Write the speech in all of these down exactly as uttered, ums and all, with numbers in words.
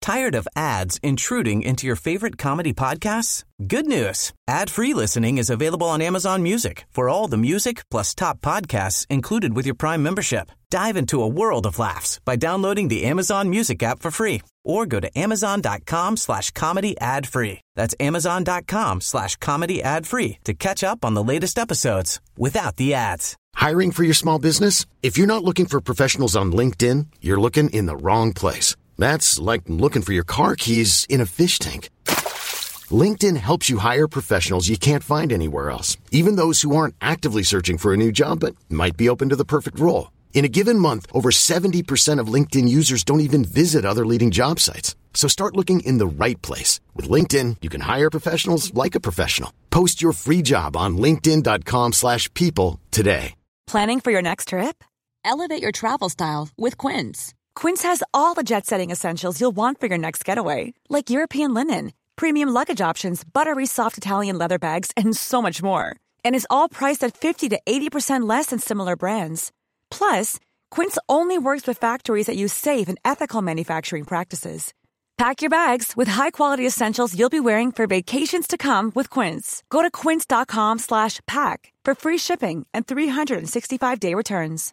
Tired of ads intruding into your favorite comedy podcasts? Good news. Ad-free listening is available on Amazon Music for all the music plus top podcasts included with your Prime membership. Dive into a world of laughs by downloading the Amazon Music app for free or go to amazon.com slash comedy ad free. That's amazon.com slash comedy ad free to catch up on the latest episodes without the ads. Hiring for your small business? If you're not looking for professionals on LinkedIn, you're looking in the wrong place. That's like looking for your car keys in a fish tank. LinkedIn helps you hire professionals you can't find anywhere else, even those who aren't actively searching for a new job but might be open to the perfect role. In a given month, over seventy percent of LinkedIn users don't even visit other leading job sites. So start looking in the right place. With LinkedIn, you can hire professionals like a professional. Post your free job on linkedin.com slash people today. Planning for your next trip? Elevate your travel style with Quince. Quince has all the jet-setting essentials you'll want for your next getaway, like European linen, premium luggage options, buttery soft Italian leather bags, and so much more. And is all priced at fifty to eighty percent less than similar brands. Plus, Quince only works with factories that use safe and ethical manufacturing practices. Pack your bags with high-quality essentials you'll be wearing for vacations to come with Quince. Go to quince.com slash pack for free shipping and three sixty-five day returns.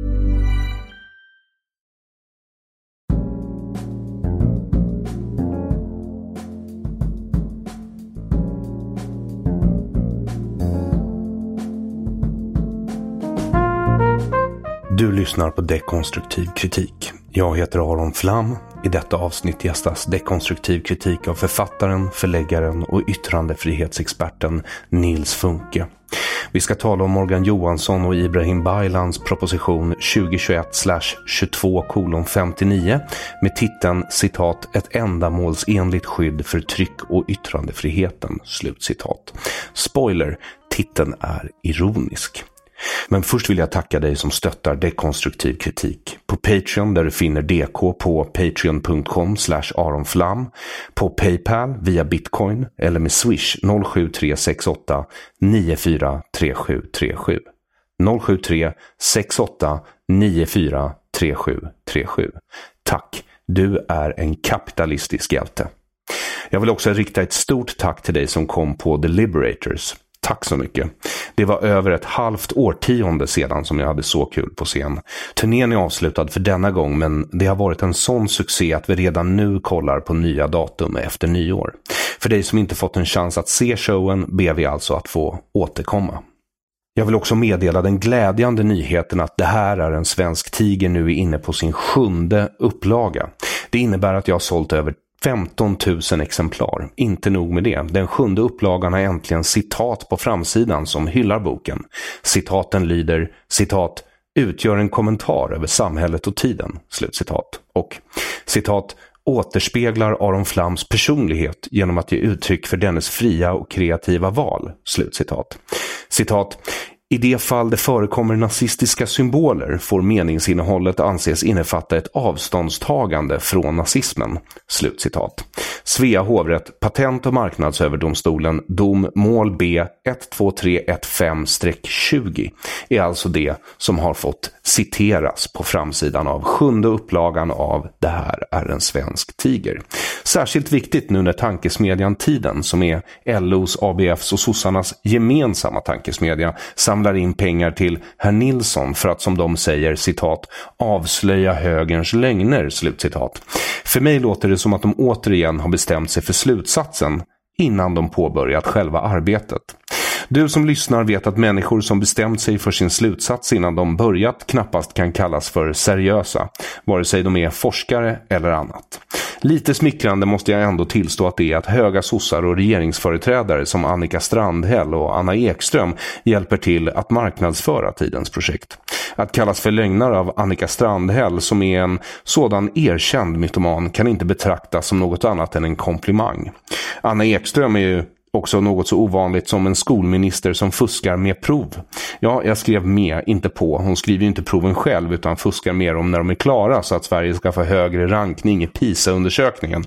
Du lyssnar på Dekonstruktiv kritik. Jag heter Aron Flam. I detta avsnitt gästas Dekonstruktiv kritik av författaren, förläggaren och yttrandefrihetsexperten Nils Funke. Vi ska tala om Morgan Johansson och Ibrahim Baylans proposition tjugo tjugoett tjugotvå kolon femtionio med titeln citat ett ändamålsenligt skydd för tryck- och yttrandefriheten, slutcitat. Spoiler, titeln är ironisk. Men först vill jag tacka dig som stöttar Dekonstruktiv kritik. På Patreon där du finner D K på patreon.com slash aronflam, på Paypal via Bitcoin eller med Swish noll sju tre sex åtta nio fyra tre sju tre sju. noll sju tre sex åtta nio fyra tre sju tre sju. Tack, du är en kapitalistisk hjälte. Jag vill också rikta ett stort tack till dig som kom på The Liberators. Tack så mycket. Det var över ett halvt årtionde sedan som jag hade så kul på scen. Turnén är avslutad för denna gång, men det har varit en sån succé att vi redan nu kollar på nya datum efter nyår. För dig som inte fått en chans att se showen ber vi alltså att få återkomma. Jag vill också meddela den glädjande nyheten att det här är en svensk tiger nu är inne på sin sjunde upplaga. Det innebär att jag har sålt över femton tusen exemplar. Inte nog med det. Den sjunde upplagan har äntligen citat på framsidan som hyllar boken. Citaten lyder, citat, utgör en kommentar över samhället och tiden, slutcitat. Och, citat, återspeglar Aron Flams personlighet genom att ge uttryck för dennes fria och kreativa val, slutcitat. Citat, i det fall det förekommer nazistiska symboler får meningsinnehållet anses innefatta ett avståndstagande från nazismen. Slutcitat. Svea hovrätt, Patent- och marknadsöverdomstolen, dom mål B ett två tre ett fem tjugo är alltså det som har fått citeras på framsidan av sjunde upplagan av Det här är en svensk tiger. Särskilt viktigt nu när tankesmedjan Tiden, som är L O:s, A B F:s och sossarnas gemensamma tankesmedja, samlar in pengar till herr Nilsson för att, som de säger, citat, avslöja högerns lögner, slutcitat. För mig låter det som att de återigen har bestämt sig för slutsatsen innan de påbörjat själva arbetet. Du som lyssnar vet att människor som bestämt sig för sin slutsats innan de börjat knappast kan kallas för seriösa, vare sig de är forskare eller annat. Lite smickrande måste jag ändå tillstå att det är att höga sossar och regeringsföreträdare som Annika Strandhäll och Anna Ekström hjälper till att marknadsföra Tidens projekt. Att kallas för lögnare av Annika Strandhäll, som är en sådan erkänd mytoman, kan inte betraktas som något annat än en komplimang. Anna Ekström är ju också något så ovanligt som en skolminister som fuskar med prov. Ja, jag skrev med, inte på. Hon skriver ju inte proven själv utan fuskar mer om när de är klara så att Sverige ska få högre rankning i PISA-undersökningen.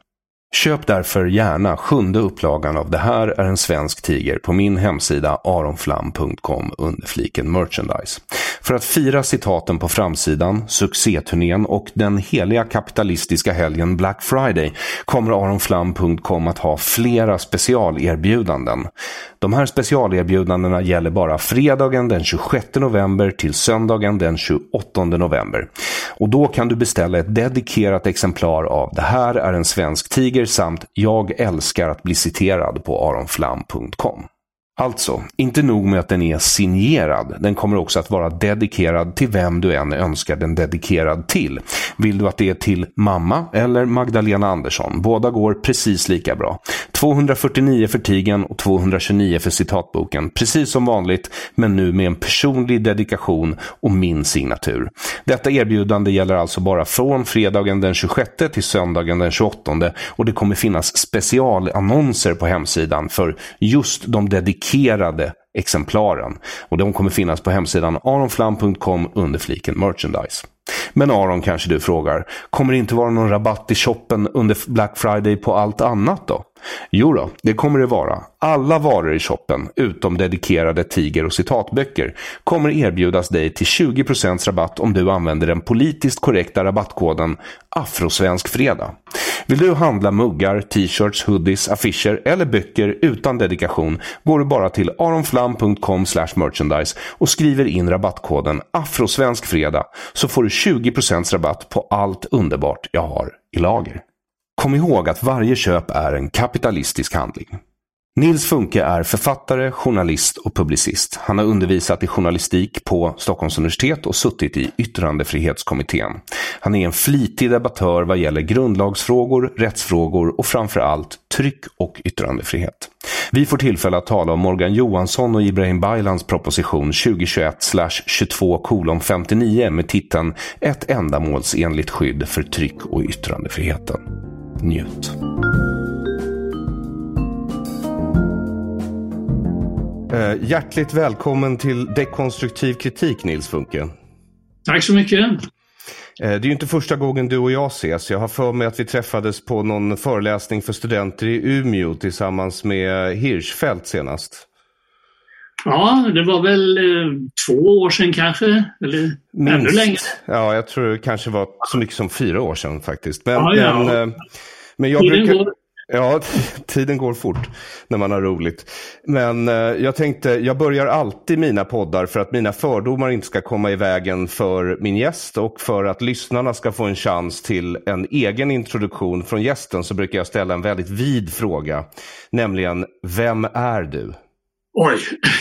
Köp därför gärna sjunde upplagan av Det här är en svensk tiger på min hemsida aronflam punkt com under fliken merchandise. För att fira citaten på framsidan, succéturnén och den heliga kapitalistiska helgen Black Friday kommer aronflam punkt com att ha flera specialerbjudanden. De här specialerbjudandena gäller bara fredagen den tjugosjätte november till söndagen den tjugoåttonde november. Och då kan du beställa ett dedikerat exemplar av Det här är en svensk tiger samt Jag älskar att bli citerad på aronflam punkt com. Alltså, inte nog med att den är signerad, den kommer också att vara dedikerad till vem du än önskar den dedikerad till. Vill du att det är till mamma eller Magdalena Andersson? Båda går precis lika bra. tvåhundrafyrtionio för tigern och tvåhundratjugonio för citatboken, precis som vanligt, men nu med en personlig dedikation och min signatur. Detta erbjudande gäller alltså bara från fredagen den tjugosjätte till söndagen den tjugoåttonde och det kommer finnas specialannonser på hemsidan för just de dedikerade exemplaren och de kommer finnas på hemsidan aronflam punkt com under fliken merchandise. Men Aron, kanske du frågar, kommer det inte vara någon rabatt i shoppen under Black Friday på allt annat då? Jo då, det kommer det vara. Alla varor i shoppen, utom dedikerade tiger- och citatböcker, kommer erbjudas dig till tjugo procent rabatt om du använder den politiskt korrekta rabattkoden Afrosvensk fredag. Vill du handla muggar, t-shirts, hoodies, affischer eller böcker utan dedikation går du bara till aronflam punkt com slash merchandise och skriver in rabattkoden Afrosvensk fredag så får du tjugo procent rabatt på allt underbart jag har i lager. Kom ihåg att varje köp är en kapitalistisk handling. Nils Funke är författare, journalist och publicist. Han har undervisat i journalistik på Stockholms universitet och suttit i yttrandefrihetskommittén. Han är en flitig debattör vad gäller grundlagsfrågor, rättsfrågor och framförallt tryck- och yttrandefrihet. Vi får tillfälle att tala om Morgan Johansson och Ibrahim Baylans proposition tjugohundratjugoett tjugotvå kolon femtionio med titeln Ett ändamålsenligt skydd för tryck- och yttrandefriheten. Njut. Uh, hjärtligt välkommen till Dekonstruktiv kritik, Nils Funke. Tack så mycket. Uh, det är ju inte första gången du och jag ses. Jag har för mig att vi träffades på någon föreläsning för studenter i Umeå tillsammans med Hirschfeldt senast. Ja, det var väl eh, två år sedan kanske, eller minst ännu längre. Ja, jag tror det kanske var så mycket som fyra år sedan faktiskt. Men, ja, ja. men, uh, men jag tiden brukar... går. Ja, tiden går fort när man har roligt. Men eh, jag tänkte, jag börjar alltid mina poddar för att mina fördomar inte ska komma i vägen för min gäst och för att lyssnarna ska få en chans till en egen introduktion från gästen, så brukar jag ställa en väldigt vid fråga, nämligen vem är du? Oj.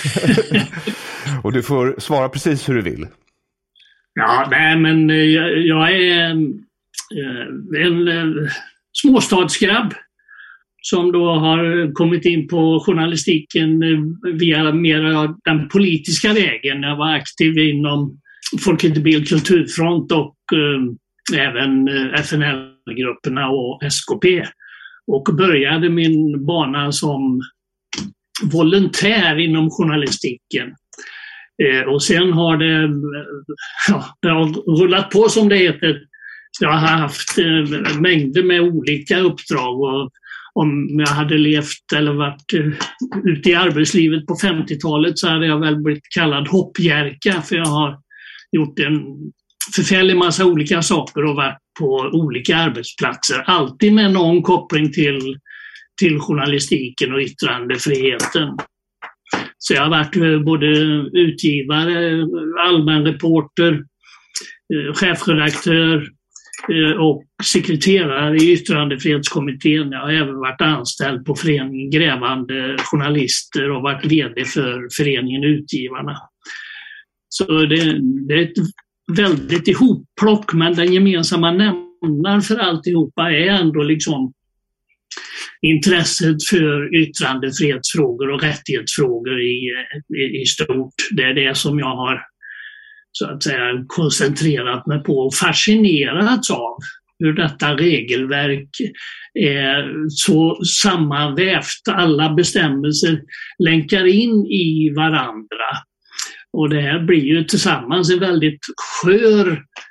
Och du får svara precis hur du vill. Ja, nej men jag, jag är en, en, en småstadsgrabb som då har kommit in på journalistiken via mer den politiska vägen. Jag var aktiv inom Folket Bild Kulturfront och eh, även F N L-grupperna och S K P. Och började min bana som volontär inom journalistiken. Eh, och sen har det, ja, det har rullat på som det heter. Jag har haft eh, mängder med olika uppdrag, och om jag hade levt eller varit ute i arbetslivet på femtiotalet så hade jag väl blivit kallad hoppjerka, för jag har gjort en förfärlig massa olika saker och varit på olika arbetsplatser. Alltid med någon koppling till, till journalistiken och yttrandefriheten. Så jag har varit både utgivare, allmän reporter, chefredaktör och sekreterare i yttrandefrihetskommittén. Jag har även varit anställd på föreningen Grävande journalister och varit vd för föreningen Utgivarna. Så det, det är ett väldigt ihopplock, men den gemensamma nämnaren för alltihopa är ändå liksom intresset för yttrandefrihetsfrågor och rättighetsfrågor i, i, i stort. Det är det som jag har så att säga koncentrerat mig på och fascinerats av, hur detta regelverk är så sammanvävt. Alla bestämmelser länkar in i varandra. Och det här blir ju tillsammans en väldigt skör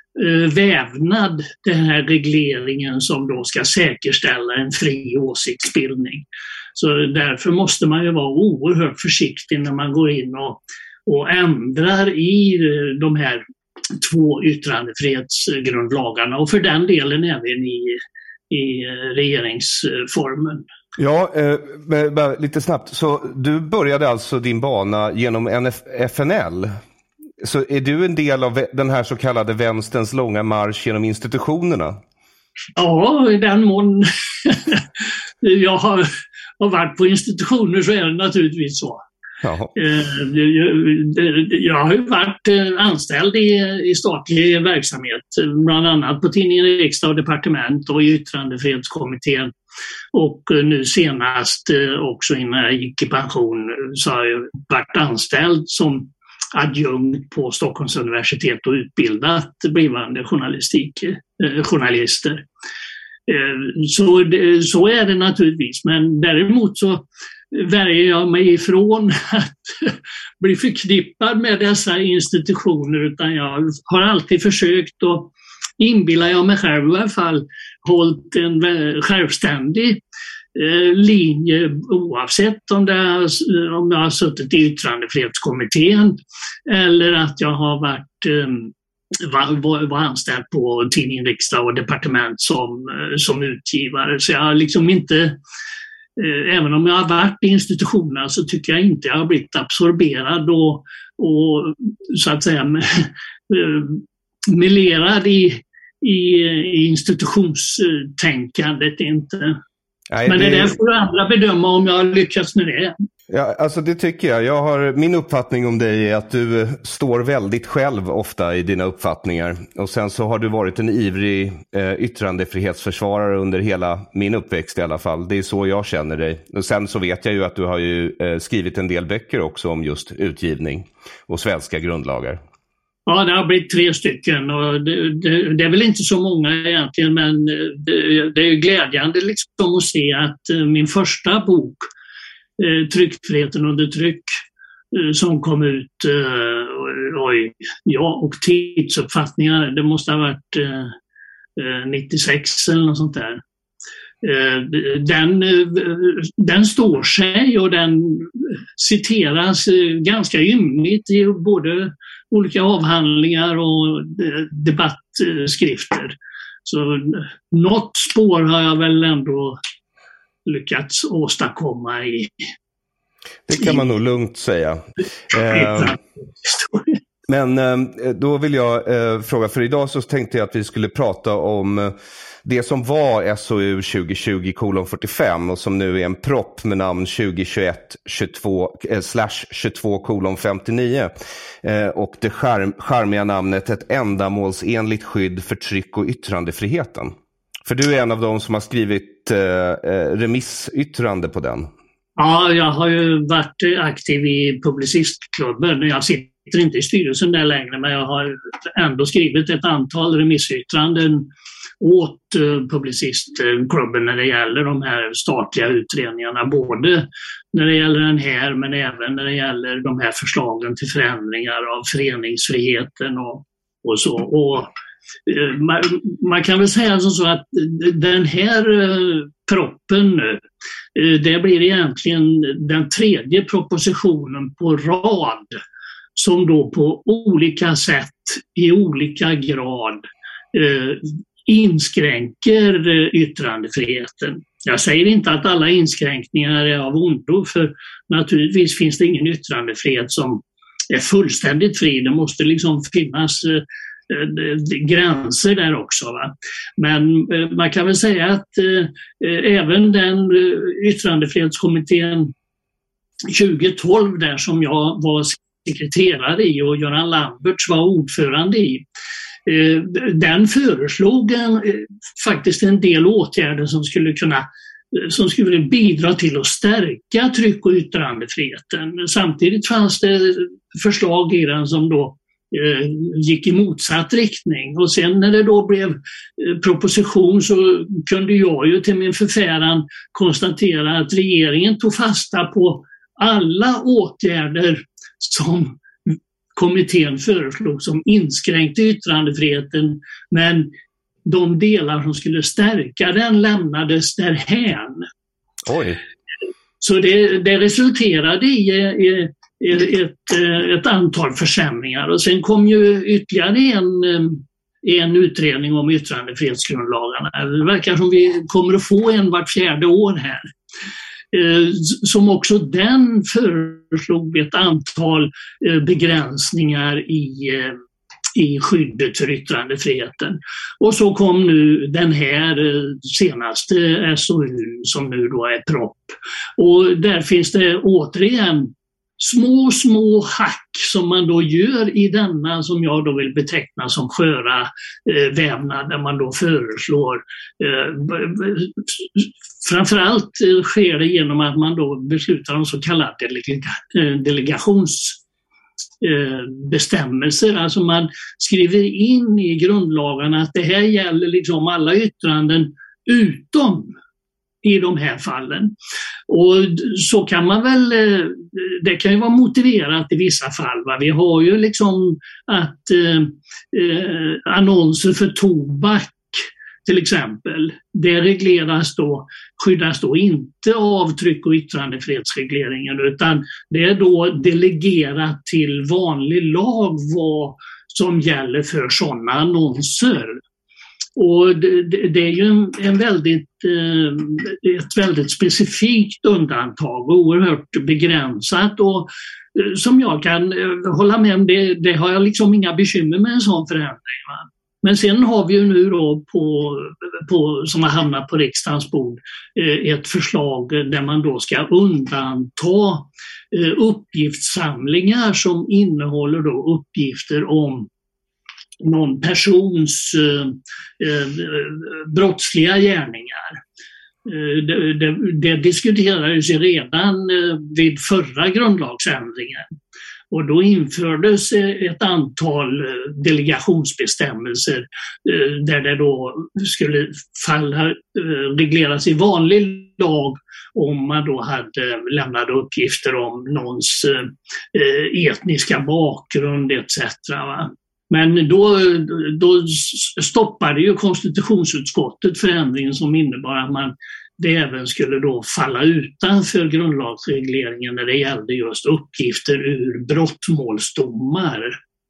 vävnad, den här regleringen som då ska säkerställa en fri åsiktsbildning. Så därför måste man ju vara oerhört försiktig när man går in och, och ändrar i de här två yttrandefrihetsgrundlagarna och för den delen även i, i regeringsformen. Ja, eh, lite snabbt. Så du började alltså din bana genom N F N L. Så är du en del av den här så kallade vänsterns långa marsch genom institutionerna? Ja, i den mån jag har, har varit på institutioner så är det naturligtvis så. Jaha. Jag har ju varit anställd i, i statlig verksamhet, bland annat på tidningen Riksdag och Departement och i yttrandefrihetskommittén. Och nu senast också innan jag gick i pension så har jag varit anställd som adjunkt på Stockholms universitet och utbildat blivande journalistik, eh, journalister. Eh, så, det, så är det naturligtvis, men däremot så värjer jag mig ifrån att bli förknippad med dessa institutioner, utan jag har alltid försökt och inbillar jag mig själv i alla fall hållit en självständig eh, linje oavsett om, det, om jag har suttit i yttrandefrihetskommittén eller att jag har varit eh, var, var, var anställd på tidningen Riksdag och Departement som, som utgivare. Så jag har liksom inte, även om jag har varit i institutionerna så tycker jag inte jag har blivit absorberad och, och så att säga melerad i, i, i institutionstänkandet inte. Nej, men det, det får andra bedöma om jag har lyckats med det. Ja, alltså det tycker jag. Jag har, min uppfattning om dig är att du står väldigt själv ofta i dina uppfattningar. Och sen så har du varit en ivrig eh, yttrandefrihetsförsvarare under hela min uppväxt i alla fall. Det är så jag känner dig. Och sen så vet jag ju att du har ju eh, skrivit en del böcker också om just utgivning och svenska grundlagar. Ja, det har blivit tre stycken och det, det, det är väl inte så många egentligen, men det, det är glädjande liksom att se att min första bok, Tryckfriheten under tryck, som kom ut oj, ja, och tidsuppfattningar, det måste ha varit nittiosex eller något sånt där. Den, den står sig och den citeras ganska ymnigt i både olika avhandlingar och debattskrifter. Så något spår har jag väl ändå lyckats åstadkomma i. Det kan man nog lugnt säga. Eh, men eh, då vill jag eh, fråga, för idag så tänkte jag att vi skulle prata om det som var S O U tjugo tjugo kolon fyrtiofem och som nu är en propp med namn tjugo tjugoett tjugotvå kolon femtionio eh, och det skärm, skärmiga namnet Ett ändamålsenligt skydd för tryck- och yttrandefriheten. För du är en av dem som har skrivit eh, remissyttrande på den. Ja, jag har ju varit aktiv i Publicistklubben. Jag sitter inte i styrelsen där längre, men jag har ändå skrivit ett antal remissyttranden åt Publicistklubben när det gäller de här statliga utredningarna. Både när det gäller den här, men även när det gäller de här förslagen till förändringar av föreningsfriheten och, och så. Och Man, man kan väl säga så att den här proppen nu, det blir egentligen den tredje propositionen på rad som då på olika sätt i olika grad eh, inskränker yttrandefriheten. Jag säger inte att alla inskränkningar är av ondo, för naturligtvis finns det ingen yttrandefrihet som är fullständigt fri. Det måste liksom finnas eh, gränser där också. Va? Men eh, man kan väl säga att eh, även den eh, yttrandefrihetskommittén tjugo tolv där som jag var sekreterare i och Göran Lamberts var ordförande i, eh, den föreslog en, eh, faktiskt en del åtgärder som skulle kunna som skulle bidra till att stärka tryck- och yttrandefriheten. Samtidigt fanns det förslag i den som då gick i motsatt riktning. Och sen när det då blev proposition så kunde jag ju till min förfäran konstatera att regeringen tog fasta på alla åtgärder som kommittén föreslog som inskränkte yttrandefriheten, men de delar som skulle stärka den lämnades därhän. Oj. Så det, det resulterade i, i, i ett, ett antal försämringar. Och sen kom ju ytterligare en, en utredning om yttrandefrihetsgrundlagarna. Det verkar som vi kommer att få en vart fjärde år här. Som också den föreslog ett antal begränsningar i, i skyddet för yttrandefriheten. Och så kom nu den här senaste S O U som nu då är propp. Och där finns det återigen små, små hack som man då gör i denna som jag då vill beteckna som sköra eh, vävnad, där man då föreslår eh, framförallt eh, sker det genom att man då beslutar om så kallade delega- eh, delegationsbestämmelser. Eh, alltså man skriver in i grundlagarna att det här gäller liksom alla yttranden utom i de här fallen. Och så kan man väl, det kan ju vara motiverat i vissa fall. Va? Vi har ju liksom att eh, annonser för tobak till exempel, det regleras då, skyddas då inte av tryck- och yttrandefrihetsregleringen, utan det är då delegerat till vanlig lag vad som gäller för sådana annonser. Och det, det är ju en, en väldigt, eh, ett väldigt specifikt undantag, oerhört begränsat, och eh, som jag kan eh, hålla med om, det, det har jag liksom inga bekymmer med en sån förändring. Va? Men sen har vi ju nu då på, på, som har hamnat på riksdagens bord eh, ett förslag där man då ska undanta eh, uppgiftssamlingar som innehåller då uppgifter om någon persons eh, eh, brottsliga gärningar. Eh, det, det, det diskuterades ju redan eh, vid förra grundlagsändringen. Och då infördes ett antal delegationsbestämmelser eh, där det då skulle falla, eh, regleras i vanlig lag om man då hade lämnat uppgifter om någons eh, etniska bakgrund et cetera. Va? Men då, då stoppade ju konstitutionsutskottet förändringen som innebar att man det även skulle då falla utanför grundlagsregleringen när det gällde just uppgifter ur brottmålsdomar.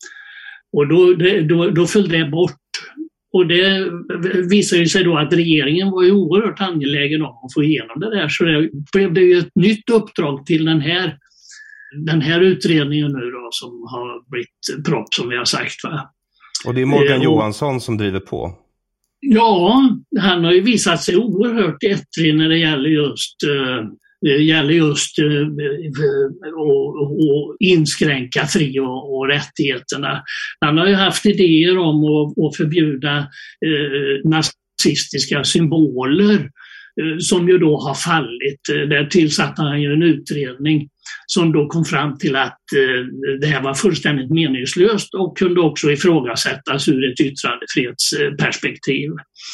Och då, då, då föll det bort. Och det visade sig då att regeringen var ju oerhört angelägen om att få igenom det där. Så det blev det ju ett nytt uppdrag till den här Den här utredningen nu då som har blivit propp som vi har sagt. Va? Och det är Morgan eh, Johansson som driver på? Ja, han har ju visat sig oerhört ettrig när det gäller just, eh, det gäller just eh, och, och inskränka fri- och, och rättigheterna. Han har ju haft idéer om att, att förbjuda eh, nazistiska symboler eh, som ju då har fallit. Där tillsatte han ju en utredning som då kom fram till att eh, det här var fullständigt meningslöst och kunde också ifrågasättas ur ett yttrandefrihetsperspektiv.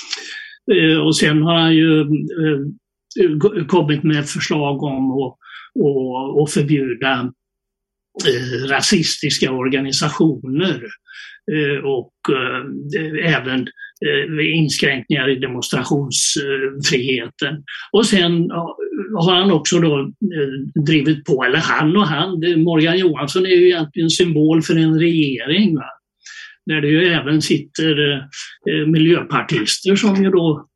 Eh, och sen har han ju eh, kommit med förslag om att, att, att förbjuda eh, rasistiska organisationer eh, och eh, även inskränkningar i demonstrationsfriheten. Och sen har han också då drivit på, eller han och han, Morgan Johansson är ju egentligen symbol för en regering, va? Där det ju även sitter miljöpartister som ju då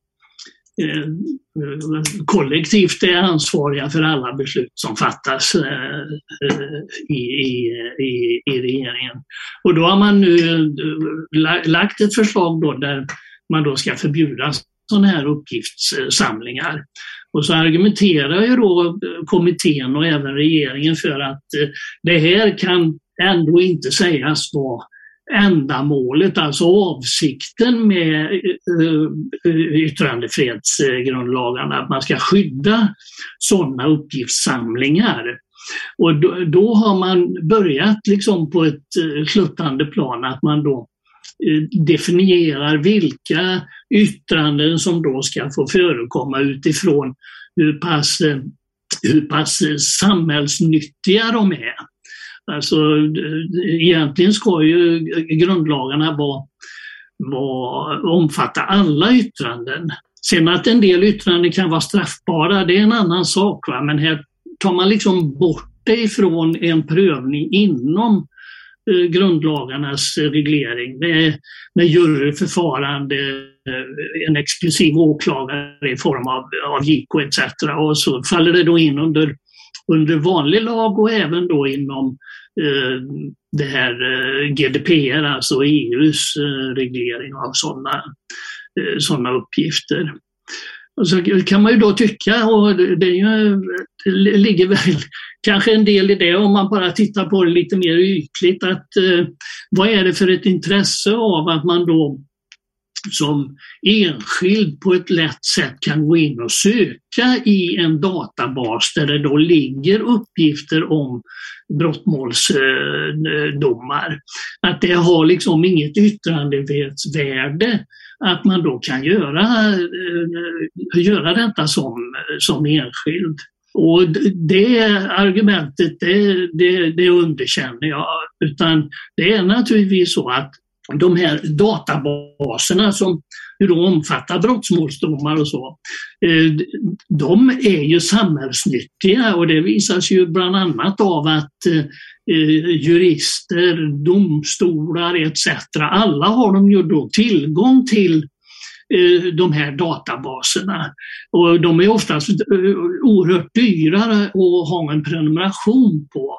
kollektivt är ansvariga för alla beslut som fattas i, i, i, i regeringen. Och då har man nu lagt ett förslag då där man då ska förbjuda sådana här uppgiftssamlingar. Och så argumenterar ju då kommittén och även regeringen för att det här kan ändå inte sägas vara ändamålet, alltså avsikten med yttrandefrihetsgrundlagarna, att man ska skydda sådana uppgiftssamlingar. Och då, då har man börjat liksom på ett sluttande plan att man då definierar vilka yttranden som då ska få förekomma utifrån hur pass, hur pass samhällsnyttiga de är. Alltså egentligen ska ju grundlagarna vara, vara, omfatta alla yttranden. Sen att en del yttranden kan vara straffbara, det är en annan sak. Va? Men här tar man liksom bort det ifrån en prövning inom eh, grundlagarnas reglering. Med, med juryförfarande, eh, en exklusiv åklagare i form av, av J K et cetera. Och så faller det då in under, under vanlig lag och även då inom eh, det här eh, G D P R, alltså E U:s eh, reglering av sådana sådana uppgifter. Och så kan man ju då tycka, och det, är ju, det ligger väl kanske en del i det om man bara tittar på det lite mer ytligt, att eh, vad är det för ett intresse av att man då som enskild på ett lätt sätt kan gå in och söka i en databas där det då ligger uppgifter om brottmålsdomar. Att det har liksom inget yttrandefrihetsvärde att man då kan göra, göra detta som, som enskild. Och det argumentet, det, det, det underkänner jag. Utan det är naturligtvis så att de här databaserna som då omfattar brottsmålsdomar och så, de är ju samhällsnyttiga, och det visas ju bland annat av att jurister, domstolar et cetera, alla har de ju då tillgång till de här databaserna. Och de är oftast oerhört dyrare att ha en prenumeration på.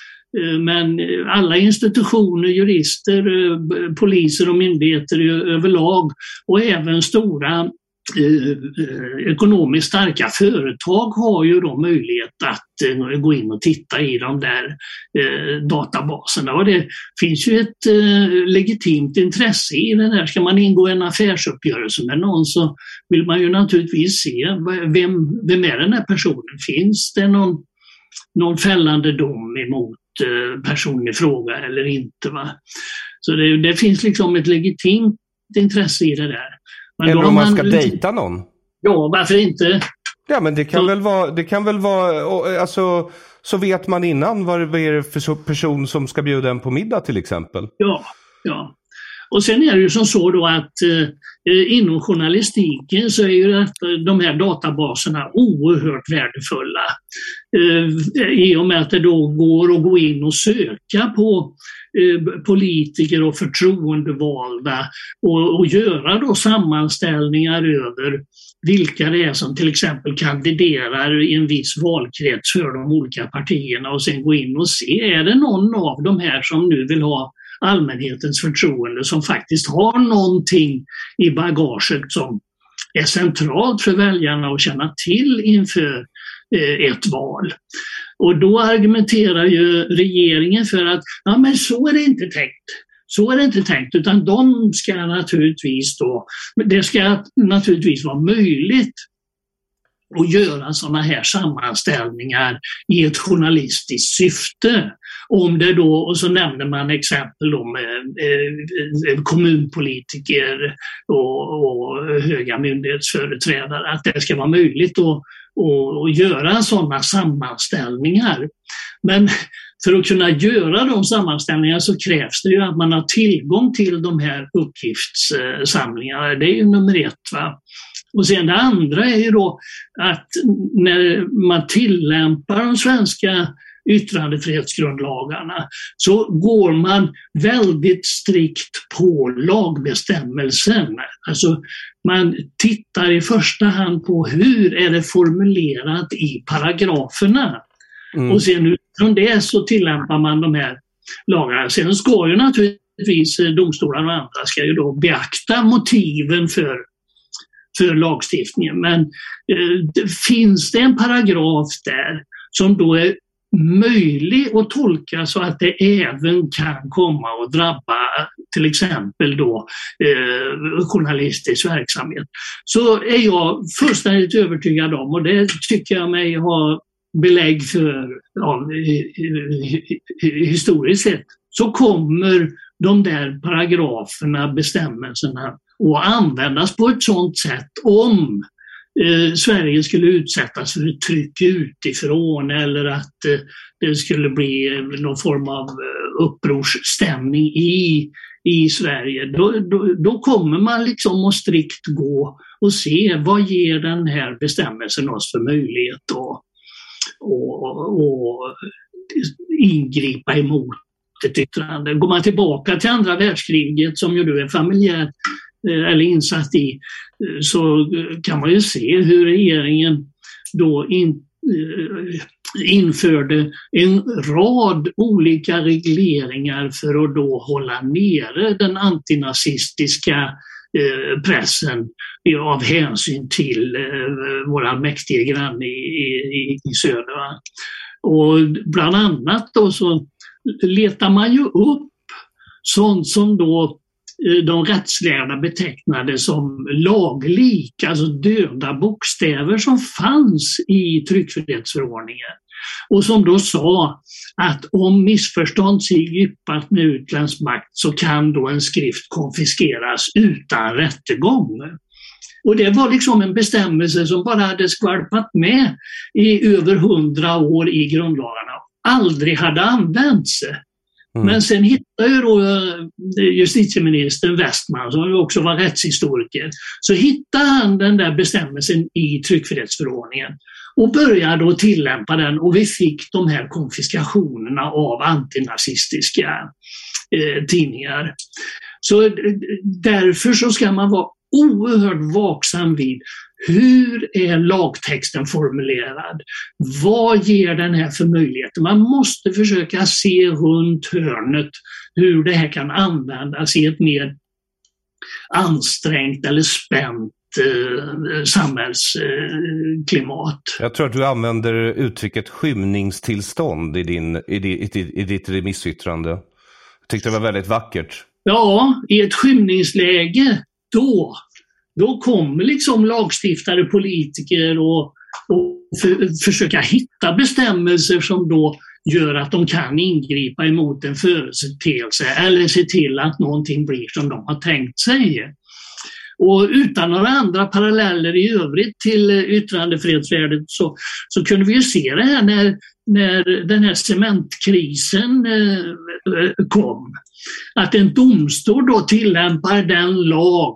Men alla institutioner, jurister, poliser och myndigheter överlag, och även stora eh, ekonomiskt starka företag har ju då möjlighet att eh, gå in och titta i de där eh, databaserna. Och det finns ju ett eh, legitimt intresse i det där. Ska man ingå en affärsuppgörelse med någon, så vill man ju naturligtvis se vem, vem är den här personen. Finns det någon, någon fällande dom emot personen i fråga eller inte, va? Så det, det finns liksom ett legitimt intresse i det där. Men eller om man ska man, dejta någon? Ja, varför inte? Ja, men det kan så, väl vara, det kan väl vara, alltså, så vet man innan vad det är för person som ska bjuda en på middag till exempel. Ja, ja. Och sen är det ju som så då att eh, inom journalistiken så är ju att de här databaserna oerhört värdefulla. Eh, I och med att det då går att gå in och söka på eh, politiker och förtroendevalda och, och göra då sammanställningar över vilka det är som till exempel kandiderar i en viss valkrets för de olika partierna, och sen gå in och se, är det någon av de här som nu vill ha allmänhetens förtroende, som faktiskt har någonting i bagaget som är centralt för väljarna att känna till inför eh, ett val. Och då argumenterar ju regeringen för att ja, men så är det inte tänkt. Så är det inte tänkt, utan de ska naturligtvis då, det ska naturligtvis vara möjligt att göra sådana här sammanställningar i ett journalistiskt syfte. Om det då, och så nämner man exempel då med eh, kommunpolitiker och, och höga myndighetsföreträdare, att det ska vara möjligt att, att, att göra sådana sammanställningar. Men för att kunna göra de sammanställningarna så krävs det ju att man har tillgång till de här uppgiftssamlingarna. Det är ju nummer ett, va? Och sen det andra är ju då att när man tillämpar de svenska yttrandefrihetsgrundlagarna så går man väldigt strikt på lagbestämmelsen. Alltså man tittar i första hand på hur är det formulerat i paragraferna. Mm. Och sen utifrån det så tillämpar man de här lagarna. Sen ska ju naturligtvis domstolar och andra ska ju då beakta motiven för för lagstiftningen. Men eh, finns det en paragraf där som då är möjlig att tolka så att det även kan komma att drabba till exempel då eh, journalistisk verksamhet, så är jag fullständigt övertygad om, och det tycker jag mig ha belägg för ja, historiskt sett, så kommer de där paragraferna, bestämmelserna, och användas på ett sådant sätt om eh, Sverige skulle utsättas för ett tryck utifrån eller att eh, det skulle bli eh, någon form av eh, upprorsstämning i, i Sverige. Då, då, då kommer man liksom att strikt gå och se vad ger den här bestämmelsen oss för möjlighet att och, och ingripa emot ett yttrande. Går man tillbaka till andra världskriget som ju du är familjär eller insatt i, så kan man ju se hur regeringen då in, införde en rad olika regleringar för att då hålla nere den antinazistiska pressen av hänsyn till våra mäktiga grann i, i, i söder. Och bland annat då så letar man ju upp sånt som då de rättslärda betecknade som laglik, alltså döda bokstäver som fanns i tryckfrihetsförordningen och som då sa att om missförstånd sig djupat med utländsk makt så kan då en skrift konfiskeras utan rättegång. Och det var liksom en bestämmelse som bara hade skvalpat med i över hundra år i grundlagarna. Aldrig hade använts. Mm. Men sen hittade ju då justitieministern Westman, som ju också var rättshistoriker, så hittade han den där bestämmelsen i tryckfrihetsförordningen och började då tillämpa den, och vi fick de här konfiskationerna av antinazistiska eh, tidningar. Så därför så ska man vara oerhört vaksam vid hur är lagtexten formulerad? Vad ger den här för möjligheter? Man måste försöka se runt hörnet hur det här kan användas i ett mer ansträngt eller spänt eh, samhällsklimat. Eh, Jag tror att du använder uttrycket skymningstillstånd i, din, i, ditt, i ditt remissyttrande. Jag tyckte det var väldigt vackert. Ja, i ett skymningsläge då Då kommer liksom lagstiftare, politiker och, och för, försöka hitta bestämmelser som då gör att de kan ingripa emot en företeelse eller se till att någonting blir som de har tänkt sig. Och utan några andra paralleller i övrigt till yttrandefrihetsvärdet så, så kunde vi ju se det här när, när den här cementkrisen eh, kom. Att en domstol då tillämpar den lag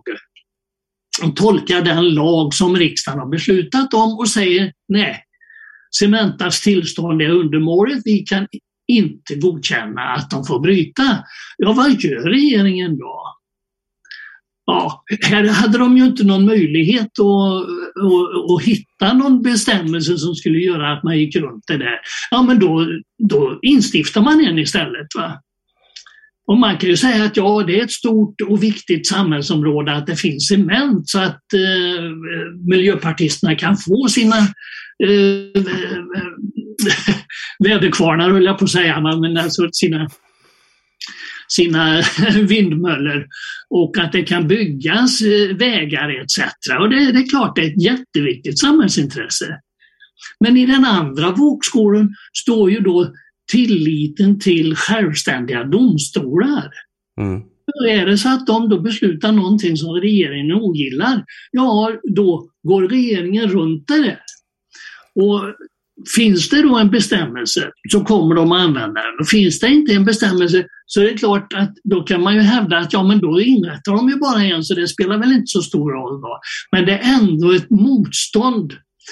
och tolkar den lag som riksdagen har beslutat om och säger nej, Cementas tillstånd är undermåligt, vi kan inte godkänna att de får bryta. Ja, vad gör regeringen då? Ja, här hade de ju inte någon möjlighet att, att, att hitta någon bestämmelse som skulle göra att man gick runt det där. Ja, men då, då instiftar man en istället, va? Och man kan ju säga att ja, det är ett stort och viktigt samhällsområde att det finns cement så att eh, miljöpartisterna kan få sina eh, väderkvarnar, höll jag på att säga, men alltså sina, sina vindmöllor, och att det kan byggas vägar et cetera. Och det, det är klart det är ett jätteviktigt samhällsintresse. Men i den andra vågskålen står ju då tilliten till självständiga domstolar. Mm. Är det så att de då beslutar någonting som regeringen ogillar, ja, då går regeringen runt det. Och finns det då en bestämmelse så kommer de att använda den. Och finns det inte en bestämmelse så är det klart att då kan man ju hävda att ja, men då inrättar de ju bara en, så det spelar väl inte så stor roll då. Men det är ändå ett motstånd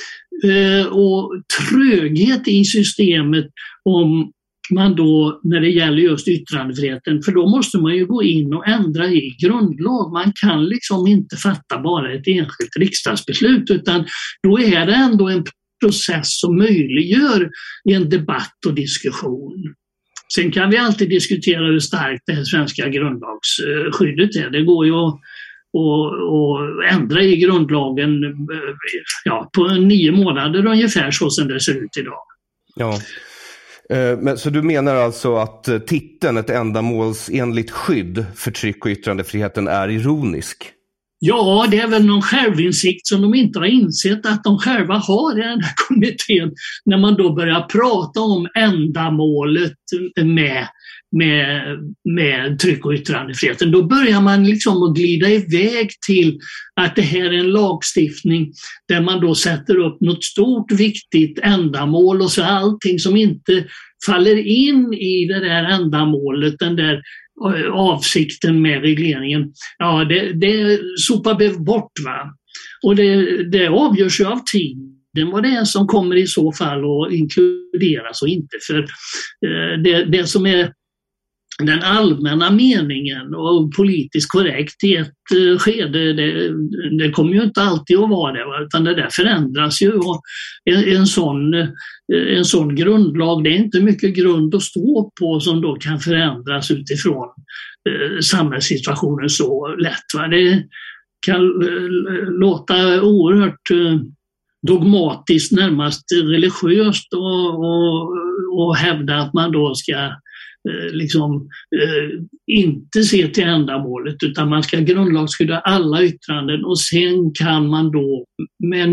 och tröghet i systemet om man då, när det gäller just yttrandefriheten, för då måste man ju gå in och ändra i grundlag. Man kan liksom inte fatta bara ett enskilt riksdagsbeslut, utan då är det ändå en process som möjliggör en debatt och diskussion. Sen kan vi alltid diskutera hur starkt det här svenska grundlagsskyddet är. Det går ju att Och, och ändra i grundlagen ja, på nio månader ungefär, så som det ser ut idag. Ja, men så du menar alltså att titeln, ett ändamålsenligt skydd för tryck- och yttrandefriheten, är ironisk? Ja, det är väl någon självinsikt som de inte har insett att de själva har i den här kommittén. När man då börjar prata om ändamålet med, med, med tryck- och yttrandefriheten, då börjar man liksom att glida iväg till att det här är en lagstiftning där man då sätter upp något stort viktigt ändamål och så allting som inte faller in i det där ändamålet, den där avsikten med regleringen, ja det, det sopar vi bort, va? Och det, det avgörs ju av tiden vad det är som kommer i så fall att inkluderas och inte. För eh, det, det som är den allmänna meningen och politiskt korrekt i ett uh, skede, det, det kommer ju inte alltid att vara det, va? Utan det där förändras ju. Och en, en, sån, en sån grundlag, det är inte mycket grund att stå på som då kan förändras utifrån uh, samhällssituationen så lätt, va? Det kan uh, låta oerhört uh, dogmatiskt, närmast religiöst och, och, och hävda att man då ska liksom eh, inte se till ändamålet, utan man ska grundlagsskydda alla yttranden och sen kan man då med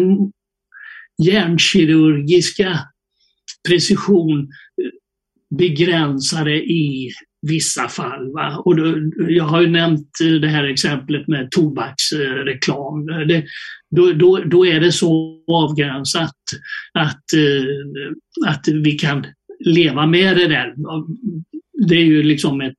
hjärnkirurgiska precision begränsa det i vissa fall, va? Och då, jag har ju nämnt det här exemplet med tobaksreklam. Det, då, då, då är det så avgränsat att, att vi kan leva med det där. Det är ju liksom ett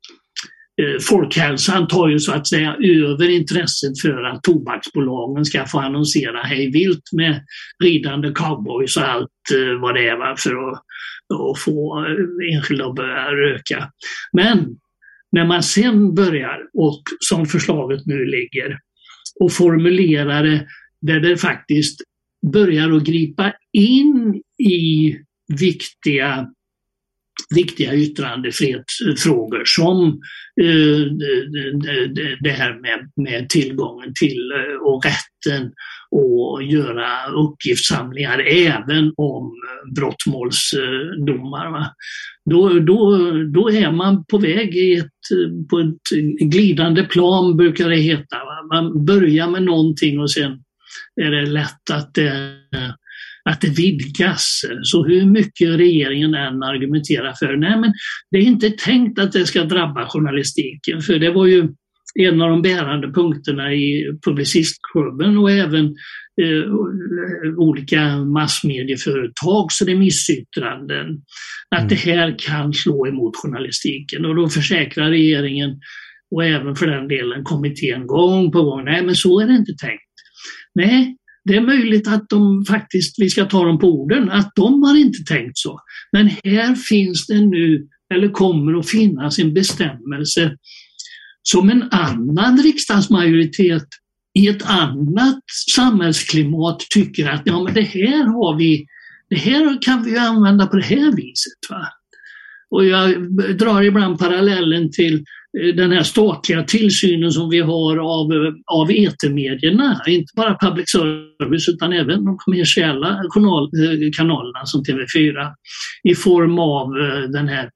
eh, folkhälsan tar ju så att säga över intresset för att tobaksbolagen ska få annonsera hej vilt med ridande cowboys och allt eh, vad det är, va, för att, att få enskilda att börja röka. Men när man sen börjar, och som förslaget nu ligger, och formulerar det där det faktiskt börjar att gripa in i viktiga viktiga yttrandefrihetsfrågor som eh, det, det här med, med tillgången till och rätten att göra uppgiftssamlingar även om brottmålsdomar. Va? Då, då, då är man på väg i ett, på ett glidande plan, brukar det heta. Va? Man börjar med någonting och sen är det lätt att det att det vidgas. Så hur mycket regeringen än argumenterar för, nej men det är inte tänkt att det ska drabba journalistiken, för det var ju en av de bärande punkterna i Publicistklubben och även eh, olika massmedieföretags remissyttranden, att mm. det här kan slå emot journalistiken. Och då försäkrar regeringen och även för den delen kommittén gång på gång, nej men så är det inte tänkt. Nej, det är möjligt att de faktiskt, vi ska ta dem på orden, att de har inte tänkt så. Men här finns det nu, eller kommer att finnas en bestämmelse som en annan riksdagsmajoritet i ett annat samhällsklimat tycker att ja, men det här har vi, det här kan vi använda på det här viset. Va? Och jag drar ibland parallellen till den här statliga tillsynen som vi har av, av etermedierna, inte bara public service utan även de kommersiella kanal, kanalerna som T V fyra, i form av den här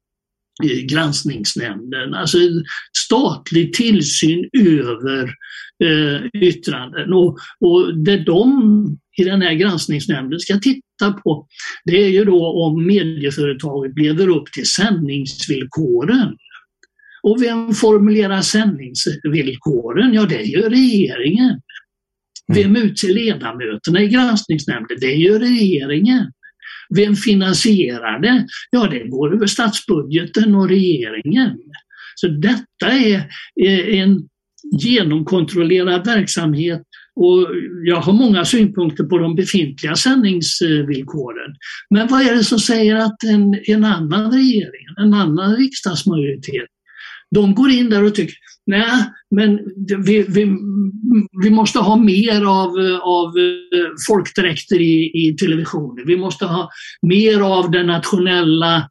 granskningsnämnden, alltså statlig tillsyn över eh, yttranden. Och, och det de i den här granskningsnämnden ska titta på, det är ju då om medieföretaget lever upp till sändningsvillkoren. Och vem formulerar sändningsvillkoren? Ja, det gör regeringen. Vem utser ledamöterna i granskningsnämnden? Det gör regeringen. Vem finansierar det? Ja, det går över statsbudgeten och regeringen. Så detta är en genomkontrollerad verksamhet och jag har många synpunkter på de befintliga sändningsvillkoren. Men vad är det som säger att en, en annan regering, en annan riksdagsmajoritet, de går in där och tycker, nej, men vi, vi, vi måste ha mer av, av folkdräkter i, i televisionen. Vi måste ha mer av det nationella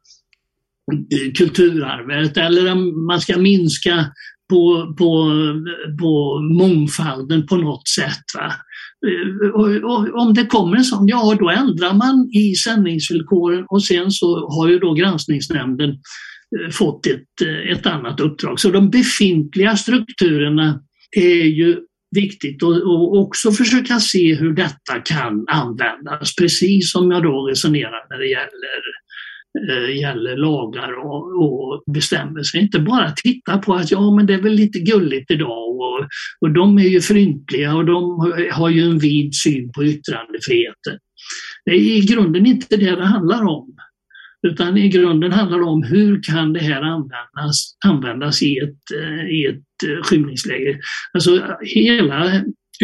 kulturarvet, eller man ska minska på, på, på mångfalden på något sätt. Va? Och, och, om det kommer en sån, ja då ändrar man i sändningsvillkoren och sen så har ju då granskningsnämnden fått ett, ett annat uppdrag. Så de befintliga strukturerna är ju viktigt att också försöka se hur detta kan användas, precis som jag då resonerar när det gäller, äh, gäller lagar och, och bestämmelser. Inte bara titta på att ja, men det är väl lite gulligt idag och, och de är ju fryntliga och de har ju en vid syn på yttrandefriheten. Det är i grunden inte det det handlar om. Utan i grunden handlar det om hur kan det här användas, användas i ett, i ett skymningsläge. Alltså hela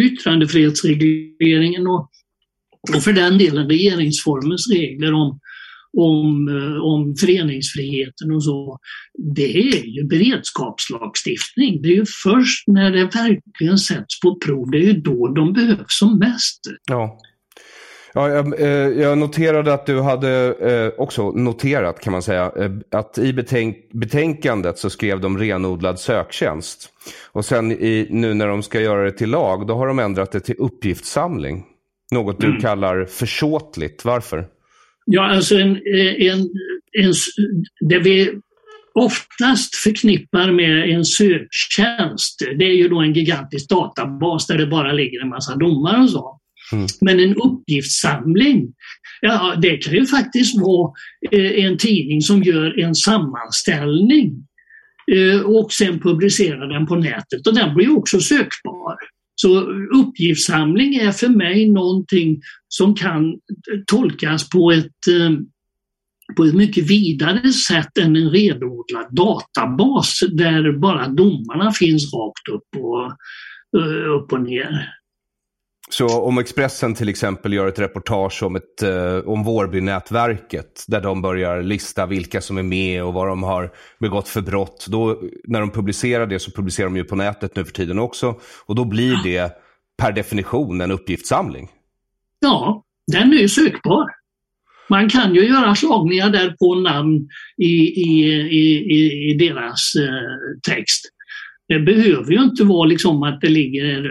yttrandefrihetsregleringen och, och för den delen regeringsformens regler om, om, om föreningsfriheten och så, det är ju beredskapslagstiftning. Det är ju först när det verkligen sätts på prov, det är ju då de behövs som mest. Ja. Ja, jag, jag noterade att du hade eh, också noterat, kan man säga, eh, att i betänk- betänkandet så skrev de renodlad söktjänst. Och sen i, nu när de ska göra det till lag, då har de ändrat det till uppgiftssamling. Något du mm. kallar försåtligt. Varför? Ja, alltså en, en, en, det vi oftast förknippar med en söktjänst, det är ju då en gigantisk databas där det bara ligger en massa domar och så. Mm. Men en uppgiftssamling, ja, det kan ju faktiskt vara eh, en tidning som gör en sammanställning eh, och sen publicerar den på nätet, och den blir också sökbar. Så uppgiftssamling är för mig någonting som kan tolkas på ett, eh, på ett mycket vidare sätt än en renodlad databas där bara domarna finns rakt upp och, eh, upp och ner. Så om Expressen till exempel gör ett reportage om, ett, eh, om Vårbynätverket där de börjar lista vilka som är med och vad de har begått för brott, då, när de publicerar det så publicerar de ju på nätet nu för tiden också, och då blir det per definition en uppgiftssamling. Ja, den är ju sökbar. Man kan ju göra slagningar där på namn i, i, i, i deras eh, text. Det behöver ju inte vara liksom att det ligger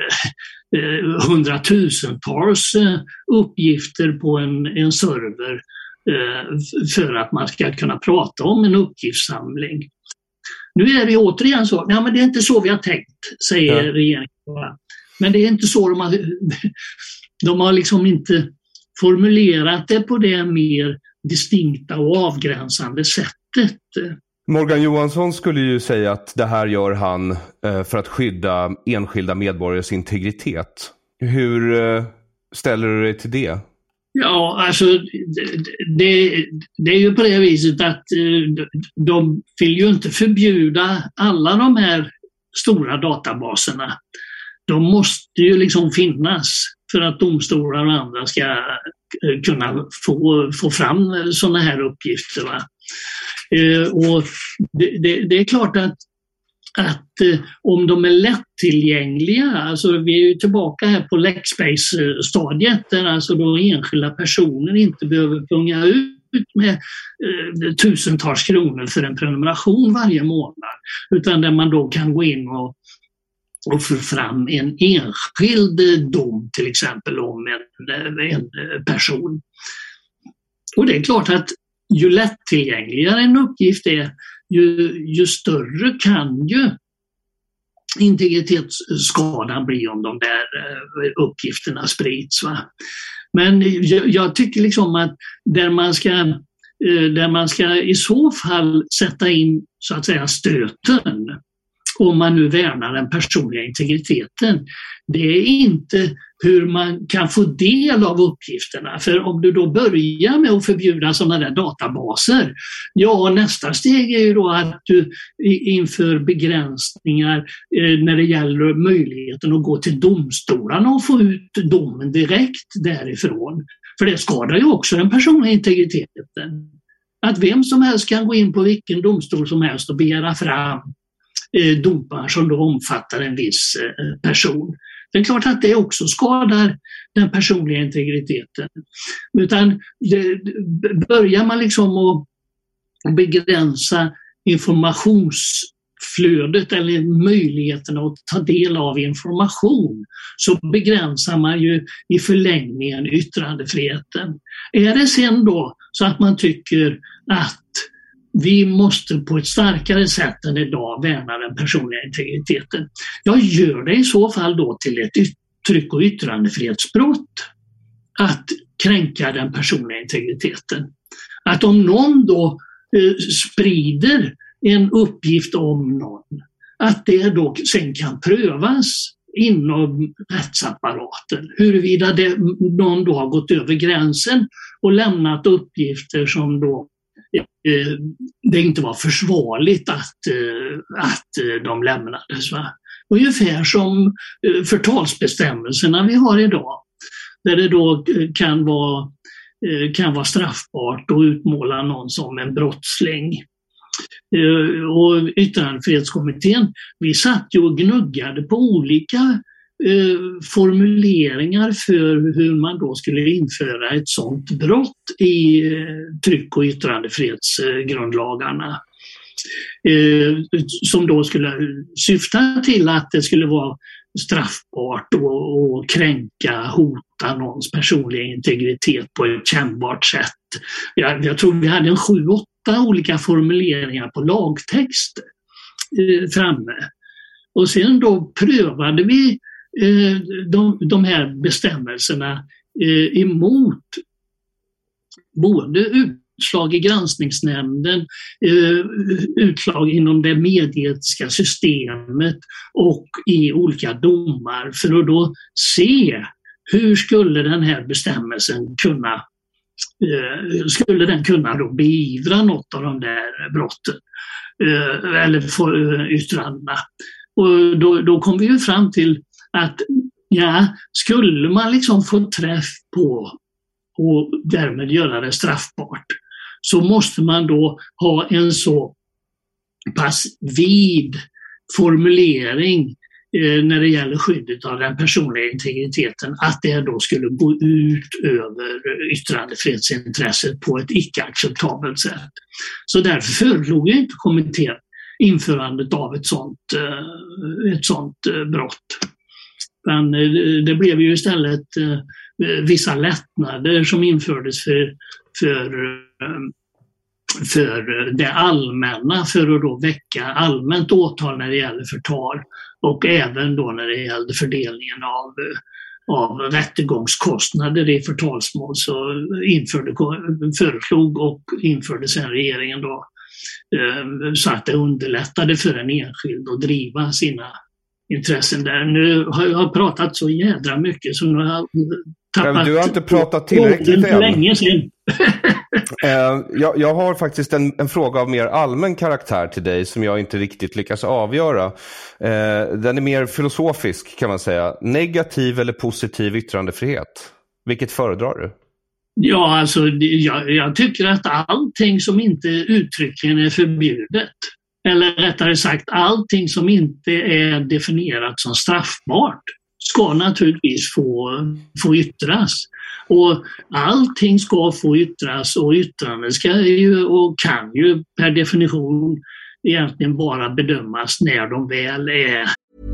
eh, hundratusentals eh, uppgifter på en, en server eh, för att man ska kunna prata om en uppgiftssamling. Nu är det återigen så, ja, men det är inte så vi har tänkt, säger ja. regeringen. Men det är inte så de har, de har liksom inte formulerat det på det mer distinkta och avgränsande sättet. Morgan Johansson skulle ju säga att det här gör han eh, för att skydda enskilda medborgares integritet. Hur eh, ställer du dig till det? Ja, alltså det, det, det är ju på det viset att eh, de vill ju inte förbjuda alla de här stora databaserna. De måste ju liksom finnas för att domstolar och andra ska kunna få, få fram sådana här uppgifter, va? Eh, och det, det, det är klart att, att eh, om de är lättillgängliga, alltså vi är ju tillbaka här på Lexbase-stadiet där alltså då enskilda personer inte behöver punga ut med eh, tusentals kronor för en prenumeration varje månad, utan där man då kan gå in och och få fram en enskild dom till exempel om en, en person. Och det är klart att ju lättillgängligare en uppgift är, ju, ju större kan ju integritetsskadan bli om de där uppgifterna sprids, va? Men jag, jag tycker liksom att där man ska där man ska i så fall sätta in så att säga stöten, om man nu värnar den personliga integriteten, det är inte hur man kan få del av uppgifterna. För om du då börjar med att förbjuda sådana där databaser, ja, nästa steg är ju då att du inför begränsningar eh, när det gäller möjligheten att gå till domstolarna och få ut domen direkt därifrån. För det skadar ju också den personliga integriteten. Att vem som helst kan gå in på vilken domstol som helst och begära fram domar som då omfattar en viss person. Det är klart att det också skadar den personliga integriteten. Utan det, börjar man liksom att begränsa informationsflödet eller möjligheten att ta del av information, så begränsar man ju i förlängningen yttrandefriheten. Är det sen då så att man tycker att vi måste på ett starkare sätt än idag värna den personliga integriteten. Jag gör det i så fall då till ett yt- tryck- och yttrandefrihetsbrott att kränka den personliga integriteten. Att om någon då eh, sprider en uppgift om någon, att det då sen kan prövas inom rättsapparaten huruvida det, någon då har gått över gränsen och lämnat uppgifter som då eh, det inte var försvarligt att, eh, att eh, de lämnades. Va? Ungefär som eh, förtalsbestämmelserna vi har idag, där det då kan vara, eh, kan vara straffbart att utmåla någon som en brottsling. Uh, och yttrandefrihetskommittén, vi satt ju och gnuggade på olika uh, formuleringar för hur man då skulle införa ett sådant brott i uh, tryck- och yttrandefrihetsgrundlagarna. Uh, som då skulle syfta till att det skulle vara straffbart och, och kränka, hota någons personliga integritet på ett kännbart sätt. Jag, jag tror vi hade en sju, åtta olika formuleringar på lagtext eh, framme. Och sen då prövade vi eh, de, de här bestämmelserna eh, emot både utslag i granskningsnämnden, eh, utslag inom det medietiska systemet och i olika domar för att då se hur skulle den här bestämmelsen kunna skulle den kunna då beivra något av de där brotten eller få yttrandena. Och då, då kom vi ju fram till att ja, skulle man liksom få träff på och därmed göra det straffbart, så måste man då ha en så pass vid formulering när det gäller skyddet av den personliga integriteten att det då skulle gå ut över yttrandefrihetsintresset på ett icke-acceptabelt sätt. Så därför föreslog jag inte kommittén införandet av ett sådant, ett sådant brott. Men det blev ju istället vissa lättnader som infördes för, för, för det allmänna för att då väcka allmänt åtal när det gäller förtal. Och även då när det gällde fördelningen av, av rättegångskostnader i förtalsmål så införde, föreslog och införde sen regeringen då eh, så att det underlättade för en enskild att driva sina intressen där. Nu har jag pratat så jädra mycket så nu har jag tappat... Men du har inte pratat tillräckligt än. Länge sedan. Uh, jag, jag har faktiskt en, en fråga av mer allmän karaktär till dig som jag inte riktigt lyckas avgöra. Uh, den är mer filosofisk kan man säga. Negativ eller positiv yttrandefrihet? Vilket föredrar du? Ja, alltså jag, jag tycker att allting som inte uttryckligen är förbjudet, eller rättare sagt allting som inte är definierat som straffbart, ska naturligtvis få, få yttras. Och allting ska få yttras och yttrande ska ju och kan ju per definition egentligen bara bedömas när de väl är.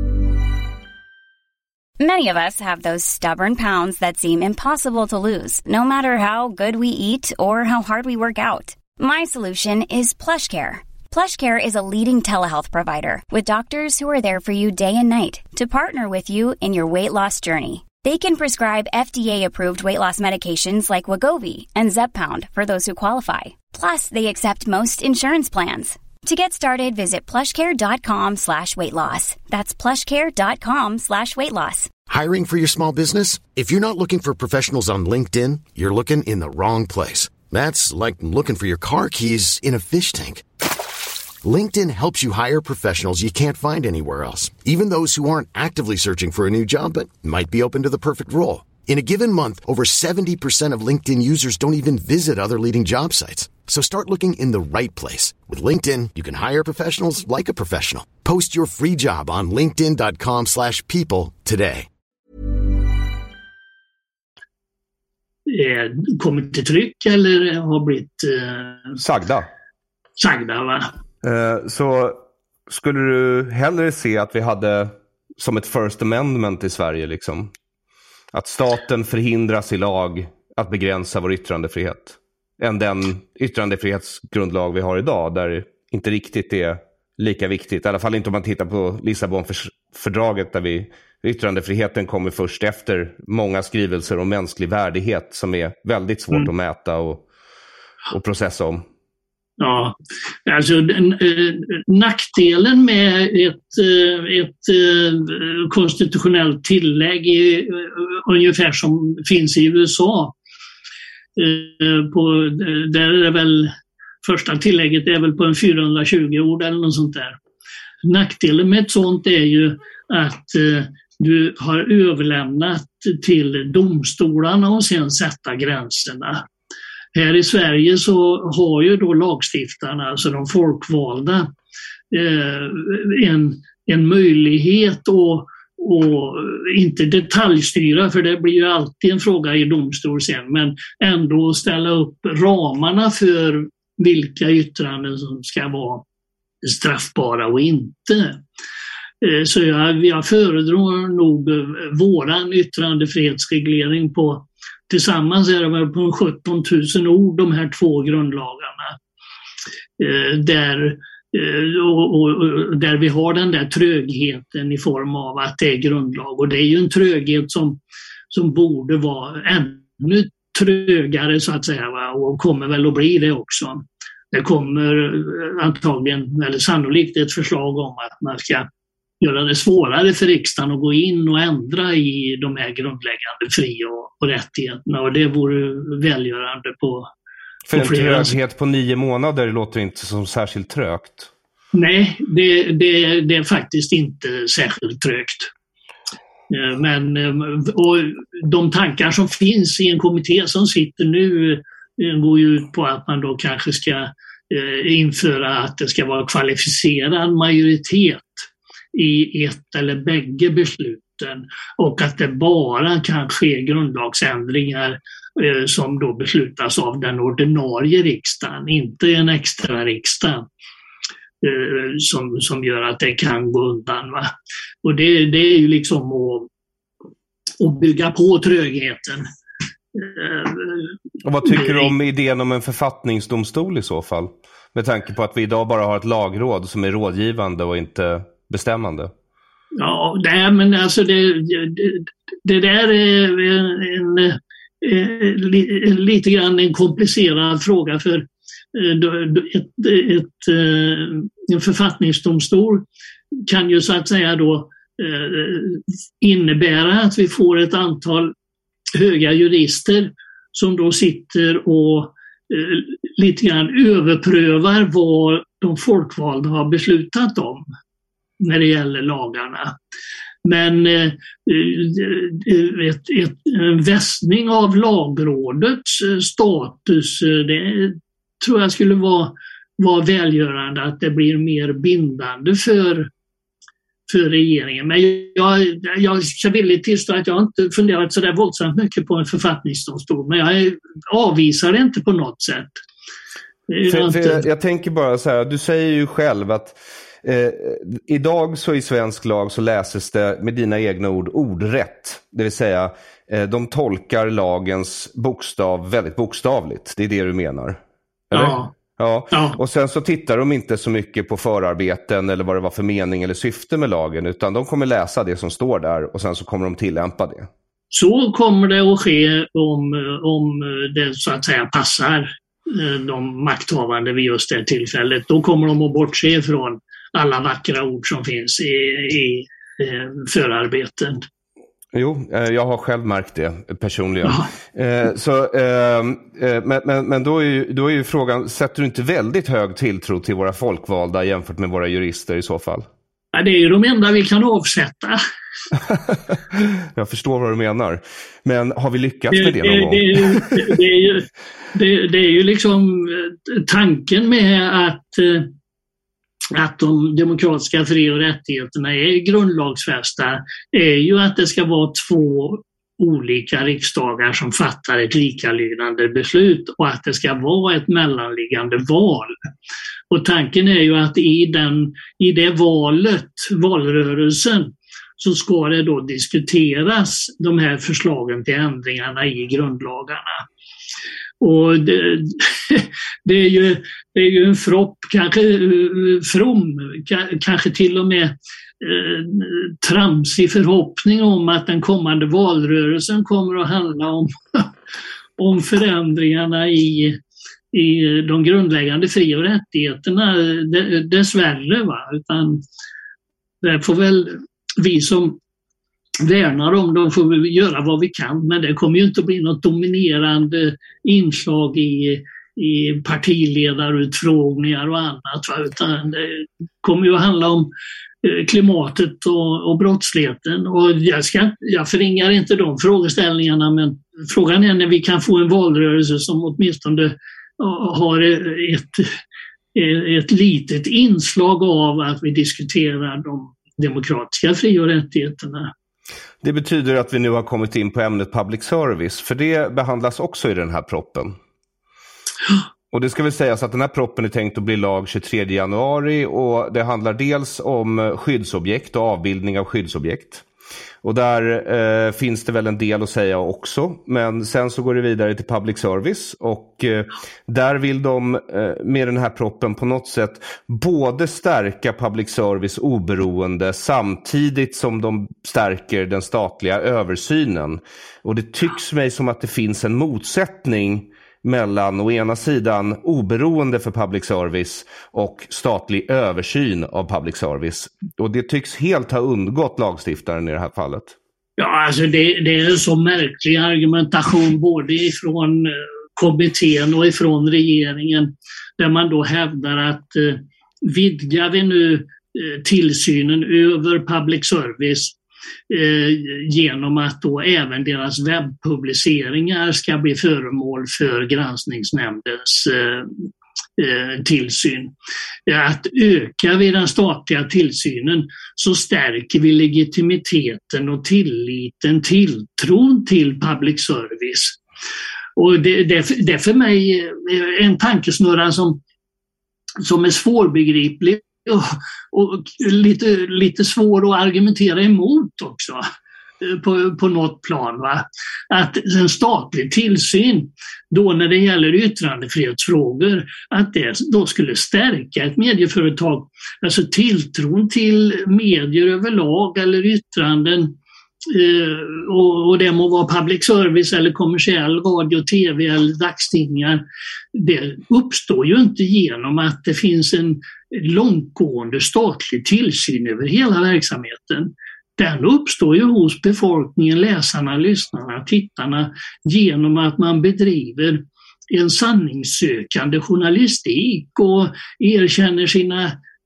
Many of us have those stubborn pounds that seem impossible to lose, no matter how good we eat or how hard we work out. My solution is PlushCare. PlushCare is a leading telehealth provider with doctors who are there for you day and night to partner with you in your weight loss journey. They can prescribe F D A-approved weight loss medications like Wegovy and Zepbound for those who qualify. Plus, they accept most insurance plans. To get started, visit plushcare.com slash weight loss. That's plushcare.com slash weight loss. Hiring for your small business? If you're not looking for professionals on LinkedIn, you're looking in the wrong place. That's like looking for your car keys in a fish tank. LinkedIn helps you hire professionals you can't find anywhere else, even those who aren't actively searching for a new job but might be open to the perfect role. In a given month, over seventy percent of LinkedIn users don't even visit other leading job sites. So start looking in the right place. With LinkedIn, you can hire professionals like a professional. Post your free job on linkedin.com slash people today. Eh, kommit till tryck eller har blivit eh, sagda. Sagda, va? Eh, så skulle du hellre se att vi hade som ett First Amendment i Sverige liksom? Att staten förhindras i lag att begränsa vår yttrandefrihet? än den yttrandefrihetsgrundlag vi har idag, där inte riktigt är lika viktigt. I alla fall inte om man tittar på Lissabonfördraget, där vi, yttrandefriheten kommer först efter många skrivelser om mänsklig värdighet som är väldigt svårt mm. att mäta och, och processa om. Ja, alltså den, eh, nackdelen med ett, eh, ett eh, konstitutionellt tillägg är, eh, ungefär som finns i U S A. Eh, på, där är det väl, första tillägget är väl på en fyrahundratjugo ord eller något sånt där. Nackdelen med ett sånt är ju att eh, du har överlämnat till domstolarna och sen sätta gränserna. Här i Sverige så har ju då lagstiftarna, alltså de folkvalda, eh, en, en möjlighet att och inte detaljstyra, för det blir ju alltid en fråga i domstol sen, men ändå ställa upp ramarna för vilka yttranden som ska vara straffbara och inte. Eh, så jag, jag föredrar nog våran yttrandefrihetsreglering på tillsammans är det väl på sjutton tusen ord, de här två grundlagarna. Eh, där, eh, och, och, där vi har den där trögheten i form av att det är grundlag. Och det är ju en tröghet som, som borde vara ännu trögare så att säga, va? Och kommer väl att bli det också. Det kommer antagligen, eller sannolikt, ett förslag om att man ska göra det svårare för riksdagen att gå in och ändra i de här grundläggande fri- och, och rättigheterna, och det vore välgörande på, för på en flera. tröghet på nio månader låter inte som särskilt trögt. Nej, det, det, det är faktiskt inte särskilt trögt. Men och de tankar som finns i en kommitté som sitter nu går ju ut på att man då kanske ska införa att det ska vara kvalificerad majoritet i ett eller bägge besluten, och att det bara kan ske grundlagsändringar eh, som då beslutas av den ordinarie riksdagen, inte en extra riksdag eh, som, som gör att det kan gå undan. Va? Och det, det är ju liksom att, att bygga på trögheten. Eh, och vad tycker du om idén om en författningsdomstol i så fall? Med tanke på att vi idag bara har ett lagråd som är rådgivande och inte bestämmande. Ja, det, men alltså det, det, det där är en, en, en, lite grann en komplicerad fråga, för ett, ett, en författningsdomstol kan ju så att säga då innebära att vi får ett antal höga jurister som då sitter och lite grann överprövar vad de folkvalda har beslutat om när det gäller lagarna. Men eh, ett, ett, en vässning av lagrådets status, det tror jag skulle vara, vara välgörande, att det blir mer bindande för, för regeringen. Men jag, jag ska villigt tillstå att jag inte funderat så där våldsamt mycket på en författningsdomstol, men jag avvisar det inte på något sätt. För, inte... för jag, jag tänker bara så här, du säger ju själv att Eh, idag så i svensk lag så läses det med dina egna ord ordrätt. Det vill säga eh, de tolkar lagens bokstav väldigt bokstavligt. Det är det du menar? Eller? Ja. Ja. Ja. Och sen så tittar de inte så mycket på förarbeten eller vad det var för mening eller syfte med lagen, utan de kommer läsa det som står där och sen så kommer de tillämpa det. Så kommer det att ske om, om det så att säga passar de makthavande vid just det tillfället. Då kommer de att bortse från alla vackra ord som finns i, i eh, förarbeten. Jo, eh, jag har själv märkt det personligen. Eh, så, eh, men men, men då, är ju, då är ju frågan, sätter du inte väldigt hög tilltro till våra folkvalda jämfört med våra jurister i så fall? Ja, det är ju de enda vi kan avsätta. Jag förstår vad du menar. Men har vi lyckats det, med det, det någon gång? Det, det, det, är ju, det, det är ju liksom tanken med att att de demokratiska fri- och rättigheterna är grundlagsfästa är ju att det ska vara två olika riksdagar som fattar ett likalydande beslut och att det ska vara ett mellanliggande val. Och tanken är ju att i, den, i det valet, valrörelsen, så ska det då diskuteras de här förslagen till ändringarna i grundlagarna. Och det, det, är ju, det är ju en fropp, kanske from, kanske till och med eh, tramsig förhoppning om att den kommande valrörelsen kommer att handla om, om förändringarna i, i de grundläggande fri- och rättigheterna. Dessvärre, va? Utan det får väl vi som värnar om dem får vi göra vad vi kan, men det kommer ju inte att bli något dominerande inslag i, i partiledarutfrågningar och annat, va? Utan det kommer ju att handla om klimatet och, och brottsligheten. Och jag, ska, jag förringar inte de frågeställningarna, men frågan är när vi kan få en valrörelse som åtminstone har ett, ett litet inslag av att vi diskuterar de demokratiska fri- och rättigheterna. Det betyder att vi nu har kommit in på ämnet public service, för det behandlas också i den här proppen. Och det ska väl sägas att den här proppen är tänkt att bli lag tjugotredje januari, och det handlar dels om skyddsobjekt och avbildning av skyddsobjekt. Och där eh, finns det väl en del att säga också, men sen så går det vidare till public service, och eh, där vill de eh, med den här proppen på något sätt både stärka public service oberoende samtidigt som de stärker den statliga översynen. Och det tycks mig som att det finns en motsättning mellan å ena sidan oberoende för public service och statlig översyn av public service. Och det tycks helt ha undgått lagstiftaren i det här fallet. Ja, alltså det, det är en så märklig argumentation både ifrån kommittén och ifrån regeringen, där man då hävdar att eh, vidgar vi nu eh, tillsynen över public service Eh, genom att då även deras webbpubliceringar ska bli föremål för granskningsnämndens eh, eh, tillsyn. Att ökar vi den statliga tillsynen så stärker vi legitimiteten och tilliten, tilltron till public service. Och det, det, det är för mig en tankesnurra som, som är svårbegriplig. Och lite, lite svår att argumentera emot också på, på något plan. Va? Att en statlig tillsyn då när det gäller yttrandefrihetsfrågor, att det då skulle stärka ett medieföretag, alltså tilltron till medier överlag eller yttranden, eh, och, och det må vara public service eller kommersiell radio, tv eller dagstidningar, det uppstår ju inte genom att det finns en långtgående statlig tillsyn över hela verksamheten. Den uppstår ju hos befolkningen, läsarna, lyssnarna, tittarna genom att man bedriver en sanningssökande journalistik och erkänner sina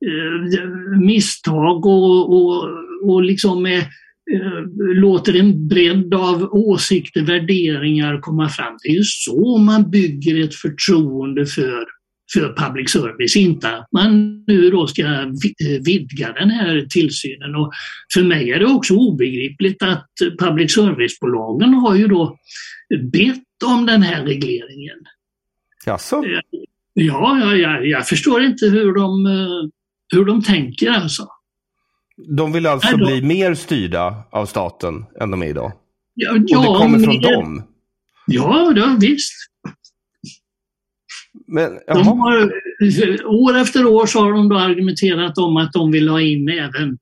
eh, misstag och, och, och liksom är, eh, låter en bredd av åsikter, värderingar komma fram. Det är ju så man bygger ett förtroende för för public service, inte att man nu då ska vidga den här tillsynen. Och för mig är det också obegripligt att public service-bolagen har ju då bett om den här regleringen. Jaså? Ja, ja, ja, jag förstår inte hur de, hur de tänker alltså. De vill alltså bli mer styrda av staten än de är idag? Ja, och det kommer från mer... dem? Ja, ja, visst. Men, de har, år efter år så har de då argumenterat om att de vill ha in även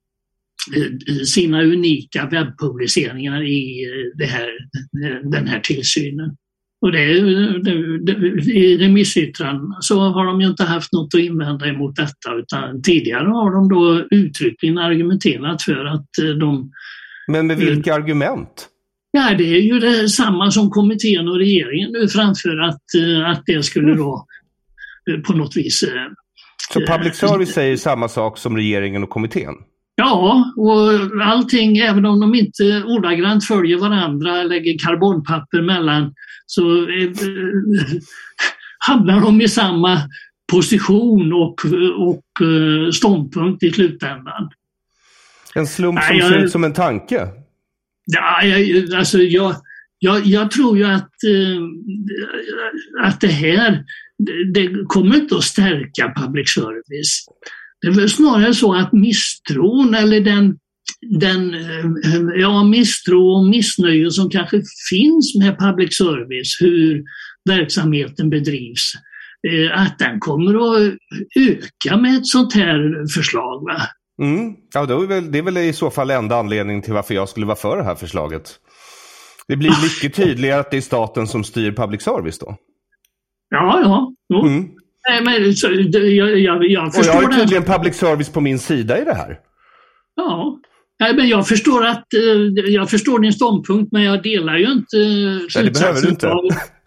sina unika webbpubliceringar i det här, den här tillsynen. Och det, det, det, i remissyttranden så har de ju inte haft något att invända emot detta, utan tidigare har de då uttryckligen argumenterat för att de... Men med vilka uh, argument? Ja, det är ju det samma som kommittén och regeringen nu framför, att, att det skulle då på något vis... Så public service äh, säger samma sak som regeringen och kommittén? Ja, och allting, även om de inte ordagrant följer varandra, lägger karbonpapper mellan, så äh, hamnar de i samma position och, och äh, ståndpunkt i slutändan. En slump som Nej, ser ut som en tanke? Ja, jag, alltså jag, jag, jag tror ju att, eh, att det här det, det kommer inte att stärka public service. Det är väl snarare så att misstron eller den den ja, misstro och missnöje som kanske finns med public service, hur verksamheten bedrivs, att den kommer att öka med ett sånt här förslag, va? Mm. Ja, då är väl, det är väl i så fall enda anledningen till varför jag skulle vara för det här förslaget. Det blir mycket tydligare att det är staten som styr public service då. Ja, ja. Jo. Mm. Nej, men så, jag, jag, jag förstår. Och jag har tydligen public service på min sida i det här. Ja. Nej, men jag förstår att jag förstår din ståndpunkt, men jag delar ju inte slutsatsen. Det behöver du inte.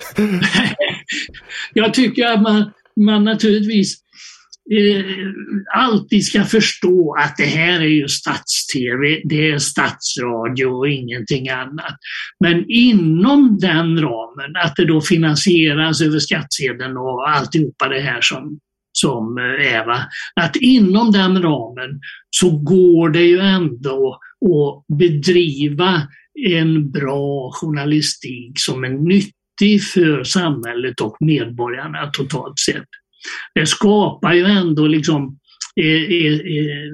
Jag tycker att man, man naturligtvis eh, alltid ska förstå att det här är ju stats-tv, det är statsradio och ingenting annat. Men inom den ramen, att det då finansieras över skattsedeln och alltihopa det här som som Eva, att inom den ramen så går det ju ändå att bedriva en bra journalistik som är nyttig för samhället och medborgarna totalt sett. Det skapar ju ändå liksom eh, eh, eh,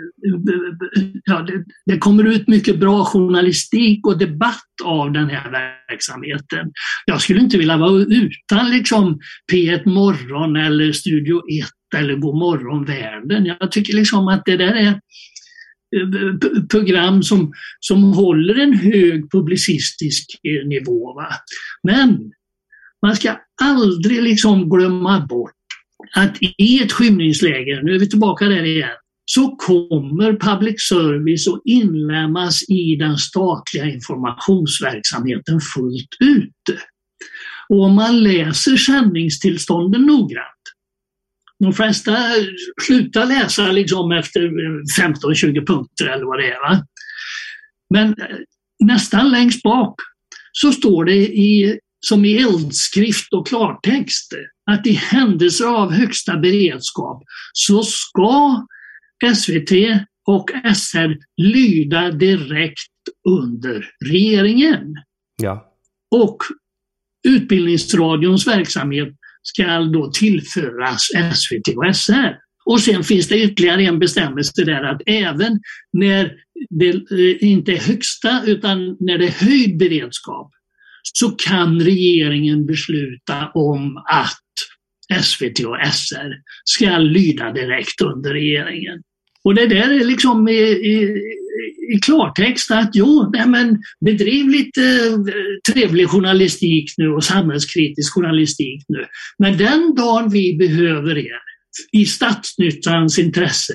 ja, det, det kommer ut mycket bra journalistik och debatt av den här verksamheten. Jag skulle inte vilja vara utan liksom P ett Morgon eller Studio ett eller God morgon världen. Jag tycker liksom att det där är program som, som håller en hög publicistisk nivå. Va? Men man ska aldrig liksom glömma bort att i ett skymningsläge, nu är vi tillbaka där igen, så kommer public service att inlämnas i den statliga informationsverksamheten fullt ut. Och om man läser sändningstillstånden noggrant, de flesta slutar läsa liksom efter femton tjugo punkter eller vad det är. Va? Men nästan längst bak så står det i, som i eldskrift och klartext att i händelser av högsta beredskap så ska S V T och S R lyda direkt under regeringen. Ja. Och Utbildningsradions verksamhet ska då tillföras S V T och S R. Och sen finns det ytterligare en bestämmelse där att även när det inte är högsta utan när det är höjd beredskap så kan regeringen besluta om att S V T och S R ska lyda direkt under regeringen. Och det där är liksom i, i, i klartext att jo, nej men bedriv lite trevlig journalistik nu och samhällskritisk journalistik nu. Men den dagen vi behöver er i statsnyttans intresse,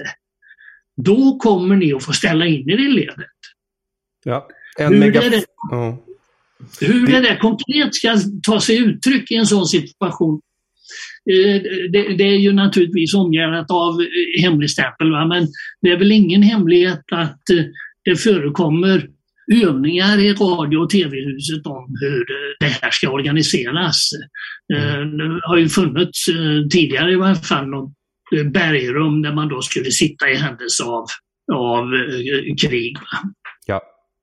då kommer ni att få ställa in er i ledet. Ja, en hur, mega... det där, oh. hur det... det där konkret ska ta sig uttryck i en sån situation, Det, det är ju naturligtvis omgärdat av hemligstämpel, va? Men det är väl ingen hemlighet att det förekommer övningar i radio- och tv-huset om hur det här ska organiseras. Mm. Det har ju funnits tidigare i varje fall något bergrum där man då skulle sitta i händelse av, av krig. Va? Ja.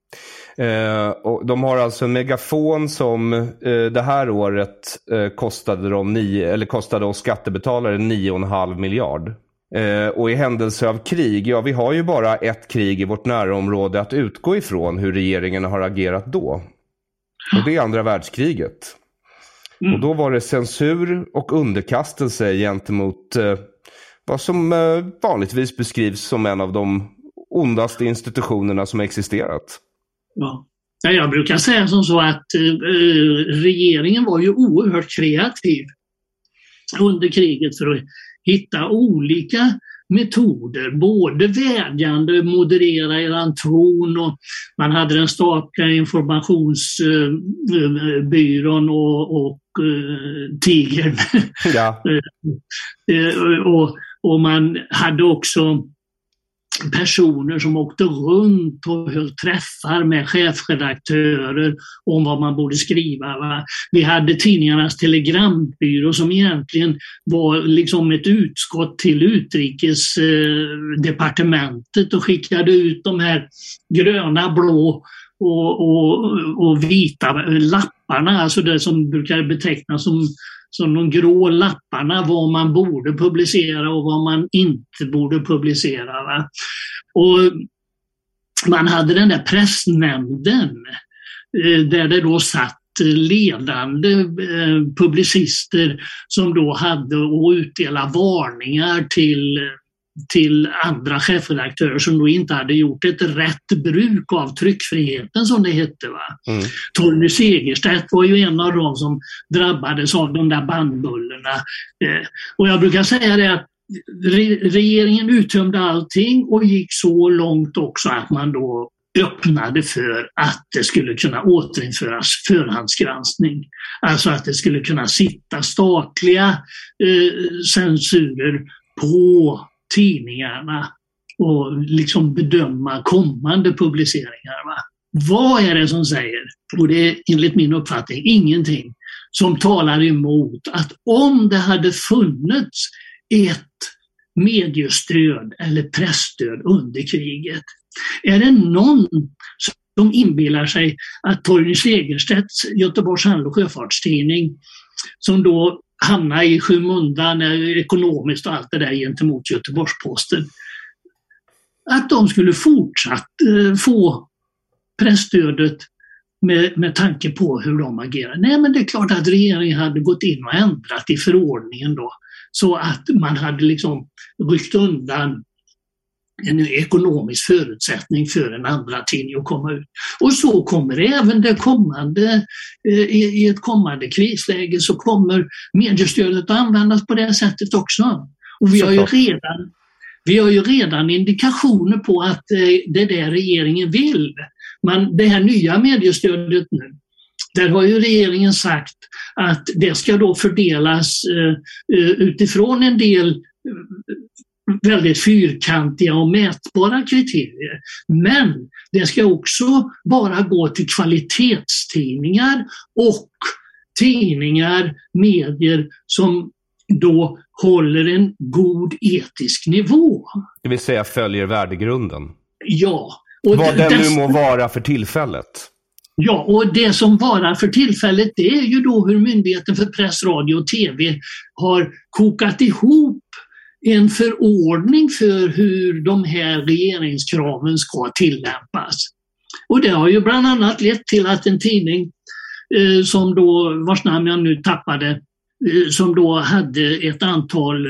Eh, och de har alltså en megafon som eh, det här året eh, kostade, de nio, eller kostade oss skattebetalare nio och en halv miljard. Eh, och i händelse av krig, ja vi har ju bara ett krig i vårt närområde att utgå ifrån hur regeringen har agerat då. Och det är andra världskriget. Mm. Och då var det censur och underkastelse gentemot eh, vad som eh, vanligtvis beskrivs som en av de ondaste institutionerna som existerat. Ja. Jag brukar säga som så att eh, regeringen var ju oerhört kreativ under kriget för att hitta olika metoder, både vädjande, moderera eran ton, och man hade den statliga informationsbyrån eh, och, och eh, Tigern. Ja. och, och man hade också personer som åkte runt och höll träffar med chefredaktörer om vad man borde skriva. Va? Vi hade tidningarnas telegrambyrå som egentligen var liksom ett utskott till utrikesdepartementet och skickade ut de här gröna, blå och, och, och vita lapparna, alltså det som brukar betecknas som som de grå lapparna, vad man borde publicera och vad man inte borde publicera. Va? Och man hade den där pressnämnden där det då satt ledande publicister som då hade att utdela varningar till, till andra chefredaktörer som då inte hade gjort ett rätt bruk av tryckfriheten, som det hette. Va? Mm. Torgny Segerstedt var ju en av dem som drabbades av de där bandbullerna. Och jag brukar säga det att regeringen uttömde allting och gick så långt också att man då öppnade för att det skulle kunna återinföras förhandsgranskning. Alltså att det skulle kunna sitta statliga eh, censurer på tidningarna och liksom bedöma kommande publiceringar. Va? Vad är det som säger, och det är enligt min uppfattning ingenting som talar emot att om det hade funnits ett mediestöd eller pressstöd under kriget, är det någon som inbillar sig att Torgny Segerstedts Göteborgs Handel och Sjöfartstidning, som då hamnar i skymundan ekonomiskt och allt det där gentemot Göteborgs-Posten, att de skulle fortsatt eh, få pressstödet med, med tanke på hur de agerar? Nej, men det är klart att regeringen hade gått in och ändrat i förordningen då, så att man hade liksom ryckt undan en ekonomisk förutsättning för en andra tidning att komma ut. Och så kommer det även det kommande, i, i ett kommande krisläge så kommer mediestödet att användas på det sättet också. Och vi har ju redan, vi har ju redan indikationer på att det är det regeringen vill. Men det här nya mediestödet nu, där har ju regeringen sagt att det ska då fördelas utifrån en del väldigt fyrkantiga och mätbara kriterier. Men det ska också bara gå till kvalitetstidningar och tidningar, medier som då håller en god etisk nivå. Det vill säga följer värdegrunden. Ja. Och vad den nu må vara för tillfället. Ja, och det som varar för tillfället, det är ju då hur Myndigheten för press, radio och tv har kokat ihop en förordning för hur de här regeringskraven ska tillämpas. Och det har ju bland annat lett till att en tidning eh, som då, vars namn jag nu tappade, eh, som då hade ett antal eh,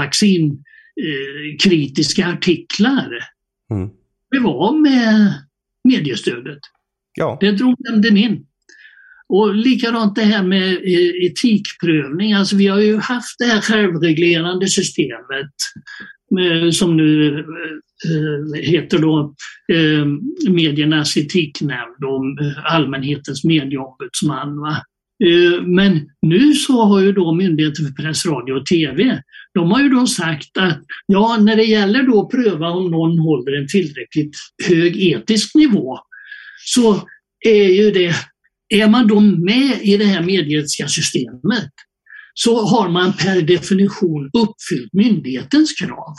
vaccinkritiska eh, artiklar, mm. det var med mediestödet. Ja. Det drog nämnden in. Och likadant det här med etikprövning. Alltså vi har ju haft det här självreglerande systemet med, som nu eh, heter då eh, mediernas etiknämnd och allmänhetens medieombudsman. Va? Eh, men nu så har ju då Myndigheten för press, radio och tv, de har ju då sagt att ja, när det gäller då att pröva om någon håller en tillräckligt hög etisk nivå, så är ju det, är man då med i det här medieetiska systemet, så har man per definition uppfyllt myndighetens krav.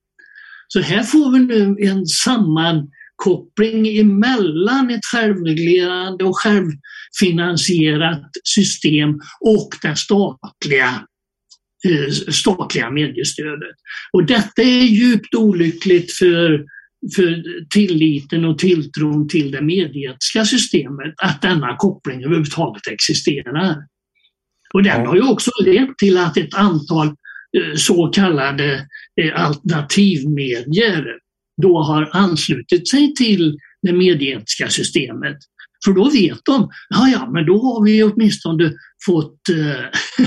Så här får vi nu en sammankoppling emellan ett självreglerande och självfinansierat system och det statliga, eh, statliga mediestödet. Och detta är djupt olyckligt för för tilliten och tilltron till det medietiska systemet, att denna koppling överhuvudtaget existerar. Och den har ju också lett till att ett antal eh, så kallade eh, alternativmedier då har anslutit sig till det medietiska systemet. För då vet de, ja ja, men då har vi åtminstone fått eh,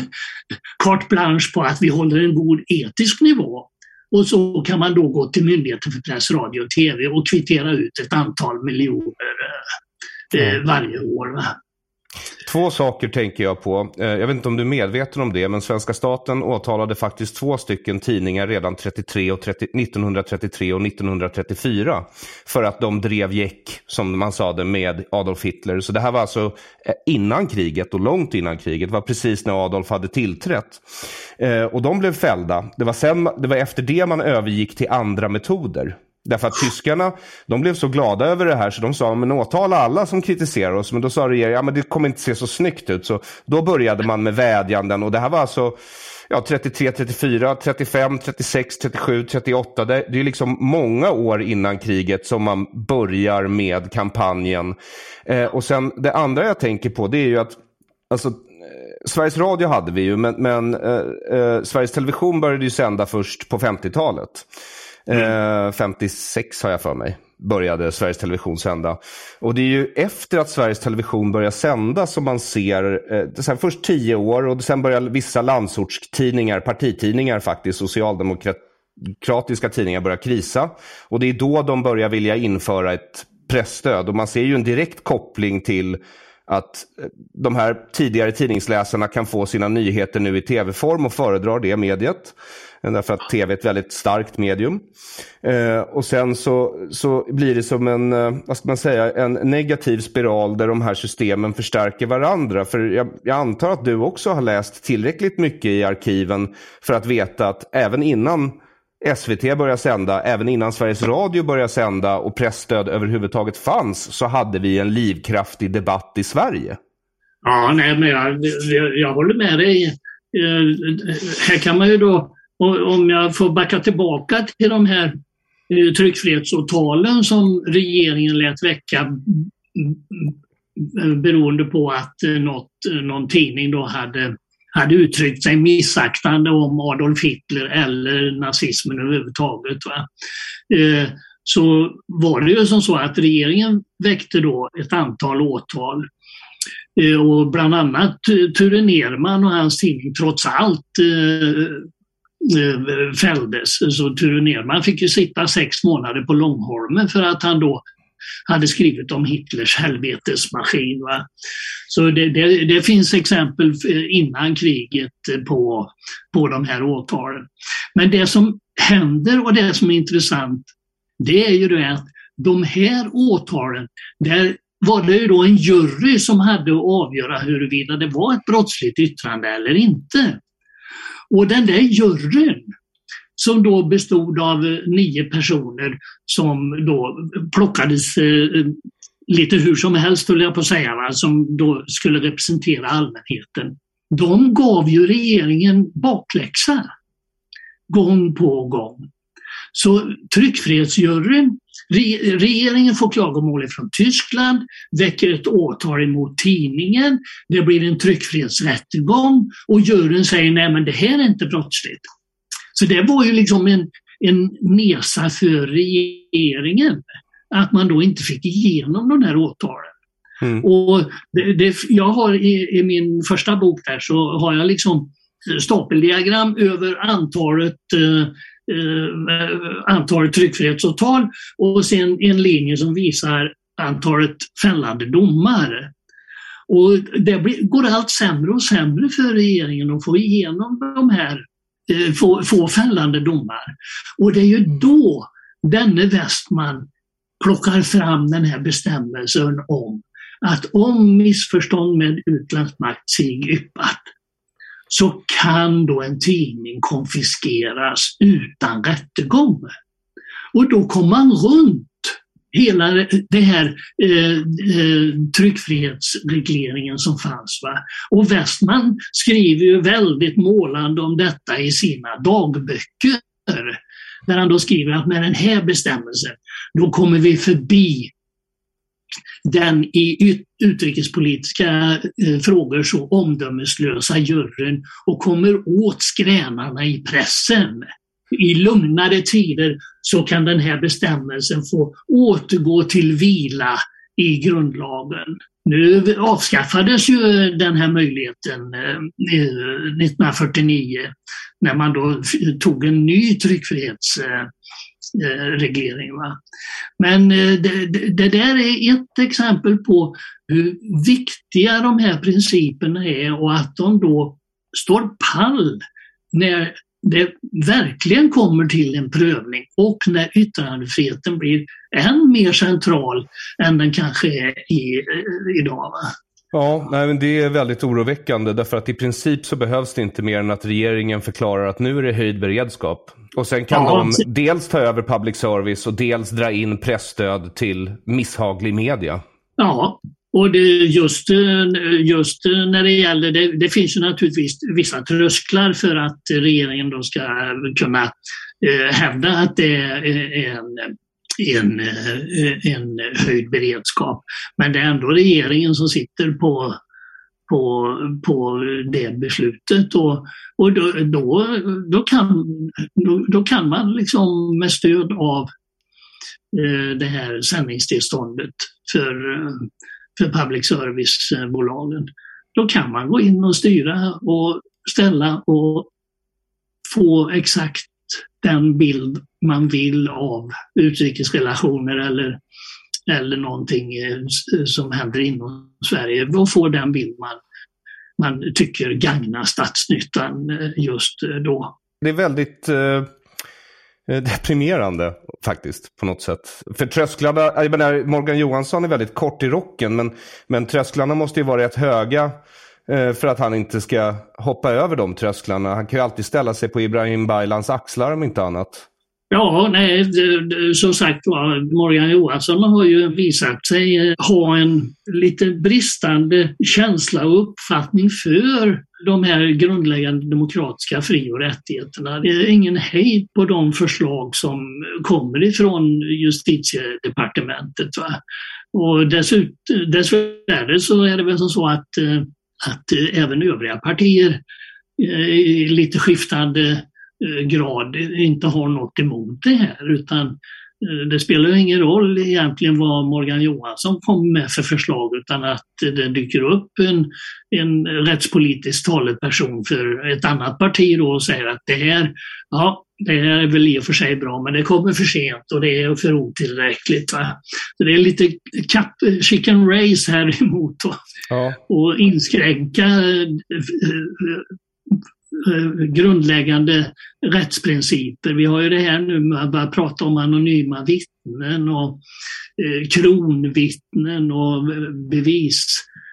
carte blanche på att vi håller en god etisk nivå. Och så kan man då gå till Myndigheten för press, radio och tv och kvittera ut ett antal miljoner eh, varje år. Va? Två saker tänker jag på. Jag vet inte om du är medveten om det, men svenska staten åtalade faktiskt två stycken tidningar redan trettiotre och trettio, nittonhundratrettiotre och nittonhundratrettiofyra för att de drev gäck, som man sa det, med Adolf Hitler. Så det här var alltså innan kriget och långt innan kriget. Det var precis när Adolf hade tillträtt. Och de blev fällda. Det var, sen, det var efter det man övergick till andra metoder. Därför att tyskarna, de blev så glada över det här så de sa, men åtala alla som kritiserar oss. Men då sa regeringen, ja men det kommer inte se så snyggt ut. Så då började man med vädjanden och det här var alltså, ja, trettiotre, trettiofyra, trettiofem, trettiosex, trettiosju, trettioåtta. Det, det är liksom många år innan kriget som man börjar med kampanjen. Eh, och sen det andra jag tänker på, det är ju att alltså, eh, Sveriges Radio hade vi ju, men, men eh, eh, Sveriges Television började ju sända först på femtiotalet. Eh, femtiosex har jag för mig började Sveriges Television sända. Och det är ju efter att Sveriges Television börjar sända som man ser eh, sen först tio år och sen börjar vissa landsortstidningar, partitidningar faktiskt, socialdemokratiska tidningar börjar krisa. Och det är då de börjar vilja införa ett pressstöd. Och man ser ju en direkt koppling till att de här tidigare tidningsläsarna kan få sina nyheter nu i tv-form och föredrar det mediet. Därför att tv är ett väldigt starkt medium. Eh, och sen så, så blir det som en, eh, vad ska man säga, en negativ spiral där de här systemen förstärker varandra. För jag, jag antar att du också har läst tillräckligt mycket i arkiven för att veta att även innan S V T började sända, även innan Sveriges Radio började sända och pressstöd överhuvudtaget fanns, så hade vi en livskraftig debatt i Sverige. Ja, nej, men jag, jag, jag håller med dig. Här kan man ju då, om jag får backa tillbaka till de här tryckfrihetsåtalen som regeringen lät väcka beroende på att något, någon tidning då hade, hade uttryckt sig missaktande om Adolf Hitler eller nazismen överhuvudtaget. Va? Så var det ju som så att regeringen väckte då ett antal åtal. Och bland annat Ture Nerman och hans tidning trots allt fälldes. Så Ture Nerman fick ju sitta sex månader på Långholmen för att han då hade skrivit om Hitlers helvetesmaskin. Va? Så det, det, det finns exempel innan kriget på, på de här åtalen. Men det som händer och det som är intressant, det är ju det att de här åtalen, där var det ju då en jury som hade att avgöra huruvida det var ett brottsligt yttrande eller inte. Och den där juryn, som då bestod av nio personer som då plockades eh, lite hur som helst, skulle jag på säga, va? Som då skulle representera allmänheten. De gav ju regeringen bakläxa gång på gång. Så tryckfrihetsjuryn, re, regeringen får klagomål från Tyskland, väcker ett åtal emot tidningen, det blir en tryckfrihetsrättegång och juryn säger nej men det här är inte brottsligt. Så det var ju liksom en, en nesa för regeringen att man då inte fick igenom de här åtalen. Mm. Och det, det, jag har i, i min första bok där så har jag liksom stapeldiagram över antalet eh, eh, antalet tryckfrihetsåtal och sen en linje som visar antalet fällande domar. Och det blir, går allt sämre och sämre för regeringen att få igenom de här eh, få, få fällande domar. Och det är ju då denne Westman plockar fram den här bestämmelsen om att om missförstånd med utländsk makt sig yppat så kan då en tidning konfiskeras utan rättegång. Och då kommer man runt hela det här eh, tryckfrihetsregleringen som fanns. Va? Och Westman skriver ju väldigt målande om detta i sina dagböcker. Där han då skriver att med den här bestämmelsen då kommer vi förbi den i utrikespolitiska eh, frågor så omdömeslösa juryn och kommer åt skränarna i pressen. I lugnare tider så kan den här bestämmelsen få återgå till vila i grundlagen. Nu avskaffades ju den här möjligheten eh, nittonhundrafyrtionio när man då tog en ny tryckfrihetsreglering. Eh, va? Men eh, det, det där är ett exempel på hur viktiga de här principerna är och att de då står pall när det verkligen kommer till en prövning och när yttrandefriheten blir än mer central än den kanske är i, idag. Va? Ja, nej, men det är väldigt oroväckande därför att i princip så behövs det inte mer än att regeringen förklarar att nu är det höjd beredskap. Och sen kan ja, de dels ta över public service och dels dra in pressstöd till misshaglig media. Ja, Och det just, just när det gäller, det, det finns ju naturligtvis vissa trösklar för att regeringen då ska kunna eh, hävda att det är en, en, en höjd beredskap. Men det är ändå regeringen som sitter på, på, på det beslutet och, och då, då, då, kan, då, då kan man liksom med stöd av eh, det här sändningstillståndet för för public service-bolagen. Då kan man gå in och styra och ställa och få exakt den bild man vill av utrikesrelationer eller, eller någonting som händer inom Sverige och få den bild man, man tycker gagnar statsnyttan just då. Det är väldigt eh, deprimerande faktiskt på något sätt. För trösklarna, jag menar, Morgan Johansson är väldigt kort i rocken, men, men trösklarna måste ju vara rätt höga eh, för att han inte ska hoppa över de trösklarna. Han kan ju alltid ställa sig på Ibrahim Baylans axlar om inte annat. Ja, nej, det, det, som sagt var, Morgan Johansson har ju visat sig ha en lite bristande känsla och uppfattning för de här grundläggande demokratiska fri- och rättigheterna. Det är ingen hejd på de förslag som kommer ifrån justitiedepartementet. Va? Och dessutom, dessvärre så är det väl så att, att även övriga partier i lite skiftande grad inte har något emot det här, utan det spelar ingen roll egentligen vad Morgan Johansson kommer med för förslag, utan att det dyker upp en, en rättspolitisk talesperson för ett annat parti då och säger att det här, ja, det här är väl i och för sig bra, men det kommer för sent och det är för otillräckligt. Va? Så det är lite cap- chicken race här emot då. Ja. Och inskränka grundläggande rättsprinciper. Vi har ju det här nu med att bara prata om anonyma vittnen och eh, kronvittnen och bevis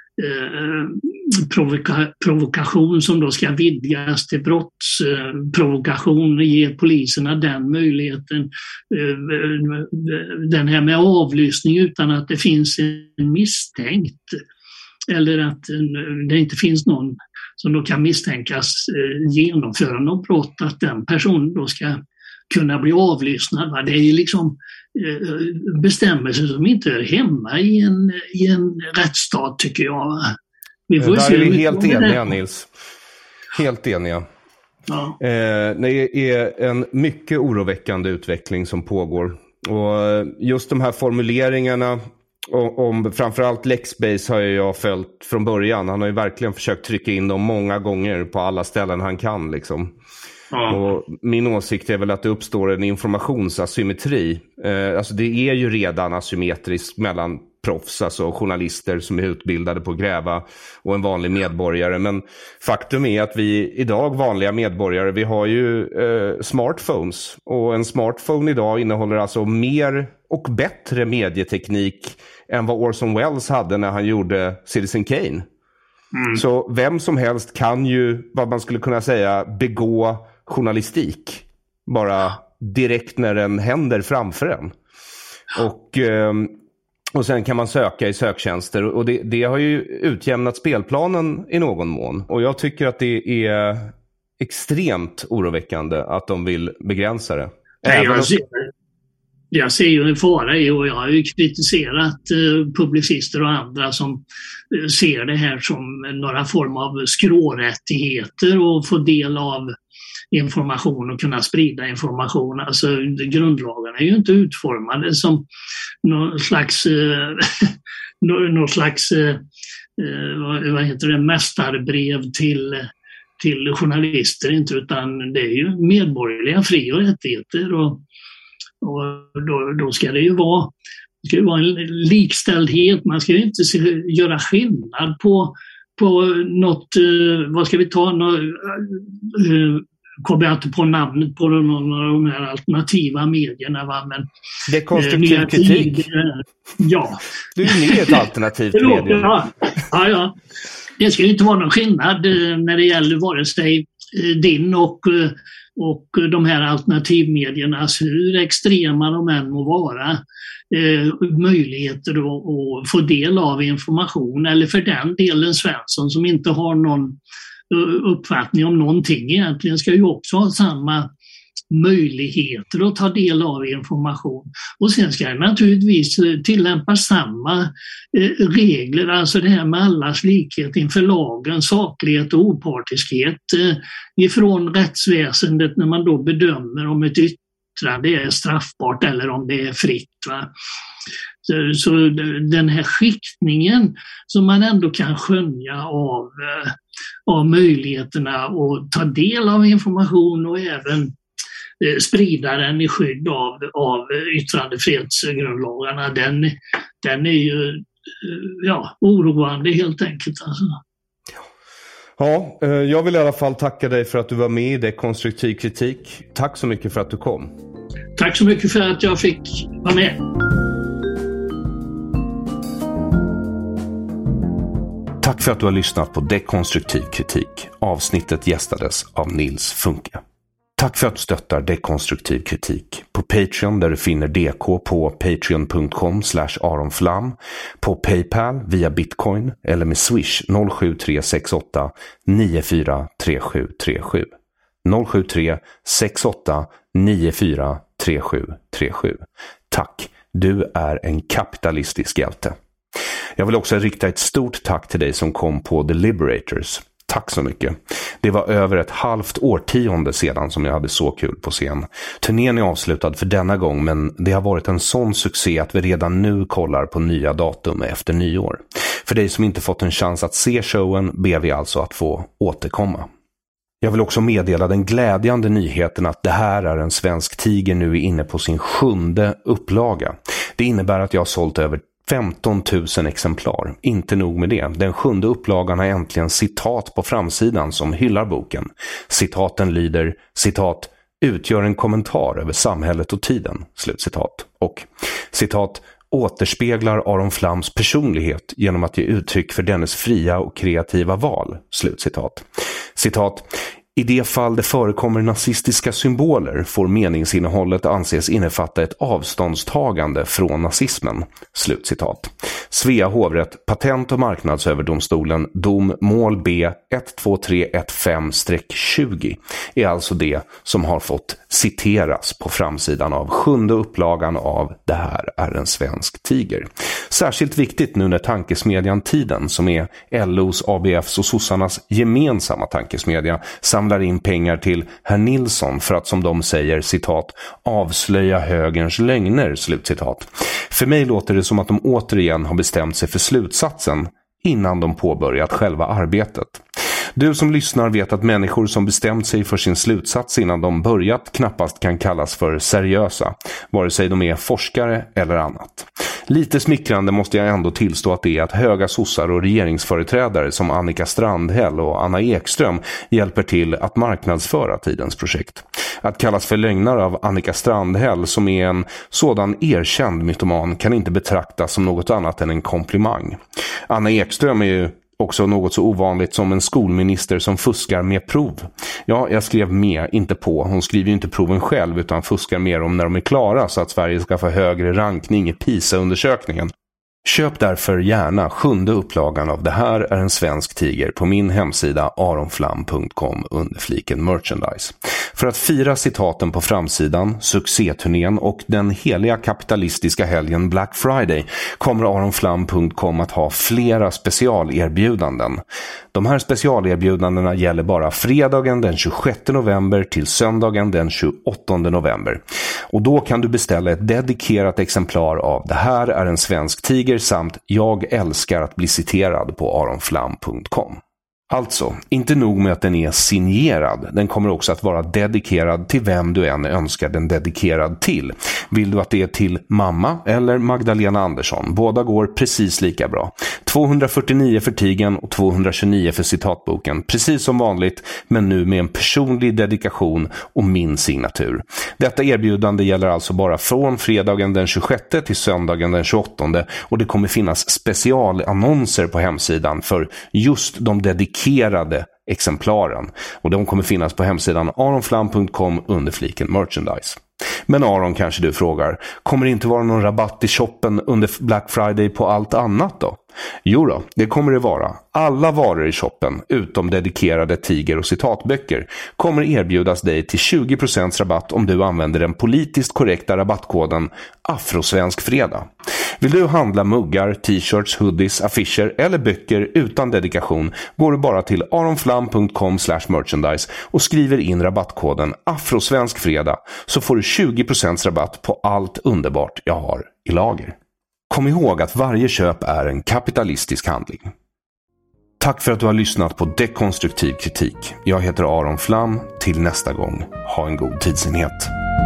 eh, provoka- provokation som då ska vidgas till brottsprovokation och ge poliserna den möjligheten. Eh, den här med avlyssning utan att det finns en misstänkt eller att det inte finns någon som då kan misstänkas eh, genomföra något brott, att den personen då ska kunna bli avlyssnad. Va? Det är ju liksom eh, bestämmelser som inte är hemma i en, i en rättsstat, tycker jag. Va? Vi får Där se är vi helt eniga, Nils. Helt eniga. Ja. Eh, det är en mycket oroväckande utveckling som pågår. Och just de här formuleringarna om framförallt Lexbase har jag följt från början. Han har ju verkligen försökt trycka in dem många gånger på alla ställen han kan liksom. Ja. Och min åsikt är väl att det uppstår en informationsasymmetri. Eh, alltså det är ju redan asymmetriskt mellan proffs, alltså journalister som är utbildade på att gräva, och en vanlig medborgare. Men faktum är att vi idag, vanliga medborgare, vi har ju eh, smartphones. Och en smartphone idag innehåller alltså mer och bättre medieteknik än vad Orson Welles hade när han gjorde Citizen Kane. Mm. Så vem som helst kan ju, vad man skulle kunna säga, begå journalistik bara direkt när den händer framför en. Och, och sen kan man söka i söktjänster, och det, det har ju utjämnat spelplanen i någon mån. Och jag tycker att det är extremt oroväckande att de vill begränsa det. Nej, jag, ser, jag ser ju en fara i, och jag har ju kritiserat eh, publicister och andra som eh, ser det här som några form av skrårättigheter och få del av information och kunna sprida information. Alltså grundlagarna är ju inte utformade som någon slags eh, någon slags eh, vad heter det, mästarbrev till till journalister, inte, utan det är ju medborgerliga fri- och rättigheter, och, och då, då ska det ju vara, det ska ju vara en likställdhet. Man ska ju inte se, göra skillnad på, på något, vad ska vi ta, något, kommer jag inte på namnet på någon av de här alternativa medierna, va? Men det är konstruktiv eh, kritik. Tider, ja. Du är med i ett alternativt medie. Ja, ja, ja. Det ska ju inte vara någon skillnad när det gäller vare sig din och, och de här alternativmedierna, hur extrema de än må vara, eh, möjligheter att, att få del av information, eller för den delen Svensson som inte har någon uppfattning om någonting egentligen ska ju också ha samma möjligheter att ta del av information. Och sen ska det naturligtvis tillämpa samma eh, regler, alltså det här med allas likhet inför lagen, saklighet och opartiskhet eh, ifrån rättsväsendet när man då bedömer om ett yttrande är straffbart eller om det är fritt. Va? Så, så den här skiktningen som man ändå kan skönja av, eh, av möjligheterna att ta del av information och även sprida den i skydd av, av yttrandefrihetsgrundlagarna, den, den är ju ja, oroande helt enkelt. Alltså. Ja, jag vill i alla fall tacka dig för att du var med i Dekonstruktiv kritik. Tack så mycket för att du kom. Tack så mycket för att jag fick vara med. Tack för att du har lyssnat på Dekonstruktiv kritik. Avsnittet gästades av Nils Funke. Tack för att du stöttar Dekonstruktiv kritik på Patreon, där du finner D K på patreon punkt com slash aronflam, på Paypal via Bitcoin eller med Swish noll sju tre sex åtta nio fyra tre sju tre sju noll sju tre sex åtta nio fyra tre sju tre sju. Tack, du är en kapitalistisk hjälte. Jag vill också rikta ett stort tack till dig som kom på The Liberators. Tack så mycket. Det var över ett halvt årtionde sedan som jag hade så kul på scen. Turnén är avslutad för denna gång, men det har varit en sån succé att vi redan nu kollar på nya datum efter nyår. För dig som inte fått en chans att se showen ber vi alltså att få återkomma. Jag vill också meddela den glädjande nyheten att det här är en svensk tiger nu är inne på sin sjunde upplaga. Det innebär att jag har sålt över femton tusen exemplar. Inte nog med det. Den sjunde upplagan har äntligen citat på framsidan som hyllar boken. Citaten lyder, citat, utgör en kommentar över samhället och tiden, slutcitat. Och, citat, återspeglar Aron Flams personlighet genom att ge uttryck för dennes fria och kreativa val, slutcitat. Citat, i det fall det förekommer nazistiska symboler får meningsinnehållet anses innefatta ett avståndstagande från nazismen. Slutcitat. Svea hovrätt, Patent- och marknadsöverdomstolen, dom mål B ett två tre ett fem tjugo är alltså det som har fått citeras på framsidan av sjunde upplagan av Det här är en svensk tiger. Särskilt viktigt nu när tankesmedjan Tiden, som är L O:s, A B F:s och sossarnas gemensamma tankesmedja, samlar in pengar till herr Nilsson för att, som de säger, citat, avslöja högerns lögner, slutcitat. För mig låter det som att de återigen har bestämt sig för slutsatsen innan de påbörjat själva arbetet. Du som lyssnar vet att människor som bestämt sig för sin slutsats innan de börjat knappast kan kallas för seriösa, vare sig de är forskare eller annat. Lite smickrande måste jag ändå tillstå att det är att höga sossar och regeringsföreträdare som Annika Strandhäll och Anna Ekström hjälper till att marknadsföra Tidens projekt. Att kallas för lögnare av Annika Strandhäll, som är en sådan erkänd mytoman, kan inte betraktas som något annat än en komplimang. Anna Ekström är ju också något så ovanligt som en skolminister som fuskar med prov. Ja, jag skrev med, inte på. Hon skriver ju inte proven själv utan fuskar med dem när de är klara så att Sverige ska få högre rankning i PISA-undersökningen. Köp därför gärna sjunde upplagan av Det här är en svensk tiger på min hemsida aronflam punkt com under fliken merchandise. För att fira citaten på framsidan, succéturnén och den heliga kapitalistiska helgen Black Friday kommer aronflam punkt com att ha flera specialerbjudanden. De här specialerbjudandena gäller bara fredagen den tjugosjätte november till söndagen den tjugoåttonde november. Och då kan du beställa ett dedikerat exemplar av Det här är en svensk tiger samt Jag älskar att bli citerad på aronflam punkt com. Alltså, inte nog med att den är signerad, den kommer också att vara dedikerad till vem du än önskar den dedikerad till. Vill du att det är till mamma eller Magdalena Andersson? Båda går precis lika bra. tvåhundrafyrtionio för tigern och tvåhundratjugonio för citatboken, precis som vanligt, men nu med en personlig dedikation och min signatur. Detta erbjudande gäller alltså bara från fredagen den tjugosjätte till söndagen den tjugoåttonde, och det kommer finnas specialannonser på hemsidan för just de dedikerade exemplaren. Och de kommer finnas på hemsidan aronflam punkt com under fliken merchandise. Men Aron, kanske du frågar, kommer det inte vara någon rabatt i shoppen under Black Friday på allt annat då? Jo då, det kommer det vara. Alla varor i shoppen, utom dedikerade tiger- och citatböcker, kommer erbjudas dig till tjugo procent rabatt om du använder den politiskt korrekta rabattkoden Afrosvensk fredag. Vill du handla muggar, t-shirts, hoodies, affischer eller böcker utan dedikation går du bara till aronflam punkt com slash merchandise och skriver in rabattkoden Afrosvensk fredag, så får du tjugo procent rabatt på allt underbart jag har i lager. Kom ihåg att varje köp är en kapitalistisk handling. Tack för att du har lyssnat på Dekonstruktiv kritik. Jag heter Aron Flam. Till nästa gång, ha en god tidsenhet.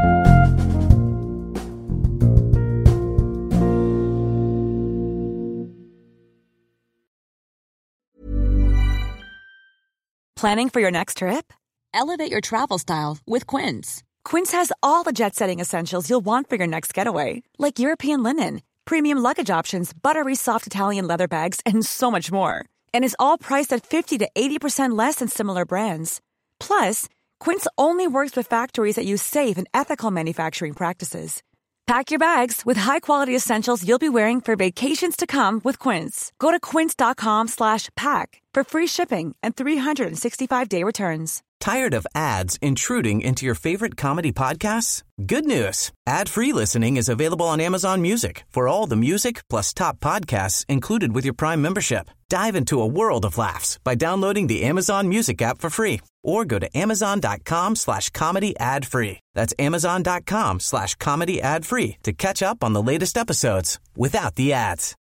Planning for your next trip? Elevate your travel style with Quince. Quince has all the jet-setting essentials you'll want for your next getaway, like European linen, premium luggage options, buttery soft Italian leather bags, and so much more. And is all priced at fifty to eighty percent less than similar brands. Plus, Quince only works with factories that use safe and ethical manufacturing practices. Pack your bags with high-quality essentials you'll be wearing for vacations to come with Quince. Go to quince.com slash pack for free shipping and three sixty-five day returns. Tired of ads intruding into your favorite comedy podcasts? Good news. Ad-free listening is available on Amazon Music for all the music plus top podcasts included with your Prime membership. Dive into a world of laughs by downloading the Amazon Music app for free or go to amazon.com slash comedy ad free. That's amazon.com slash comedy ad free to catch up on the latest episodes without the ads.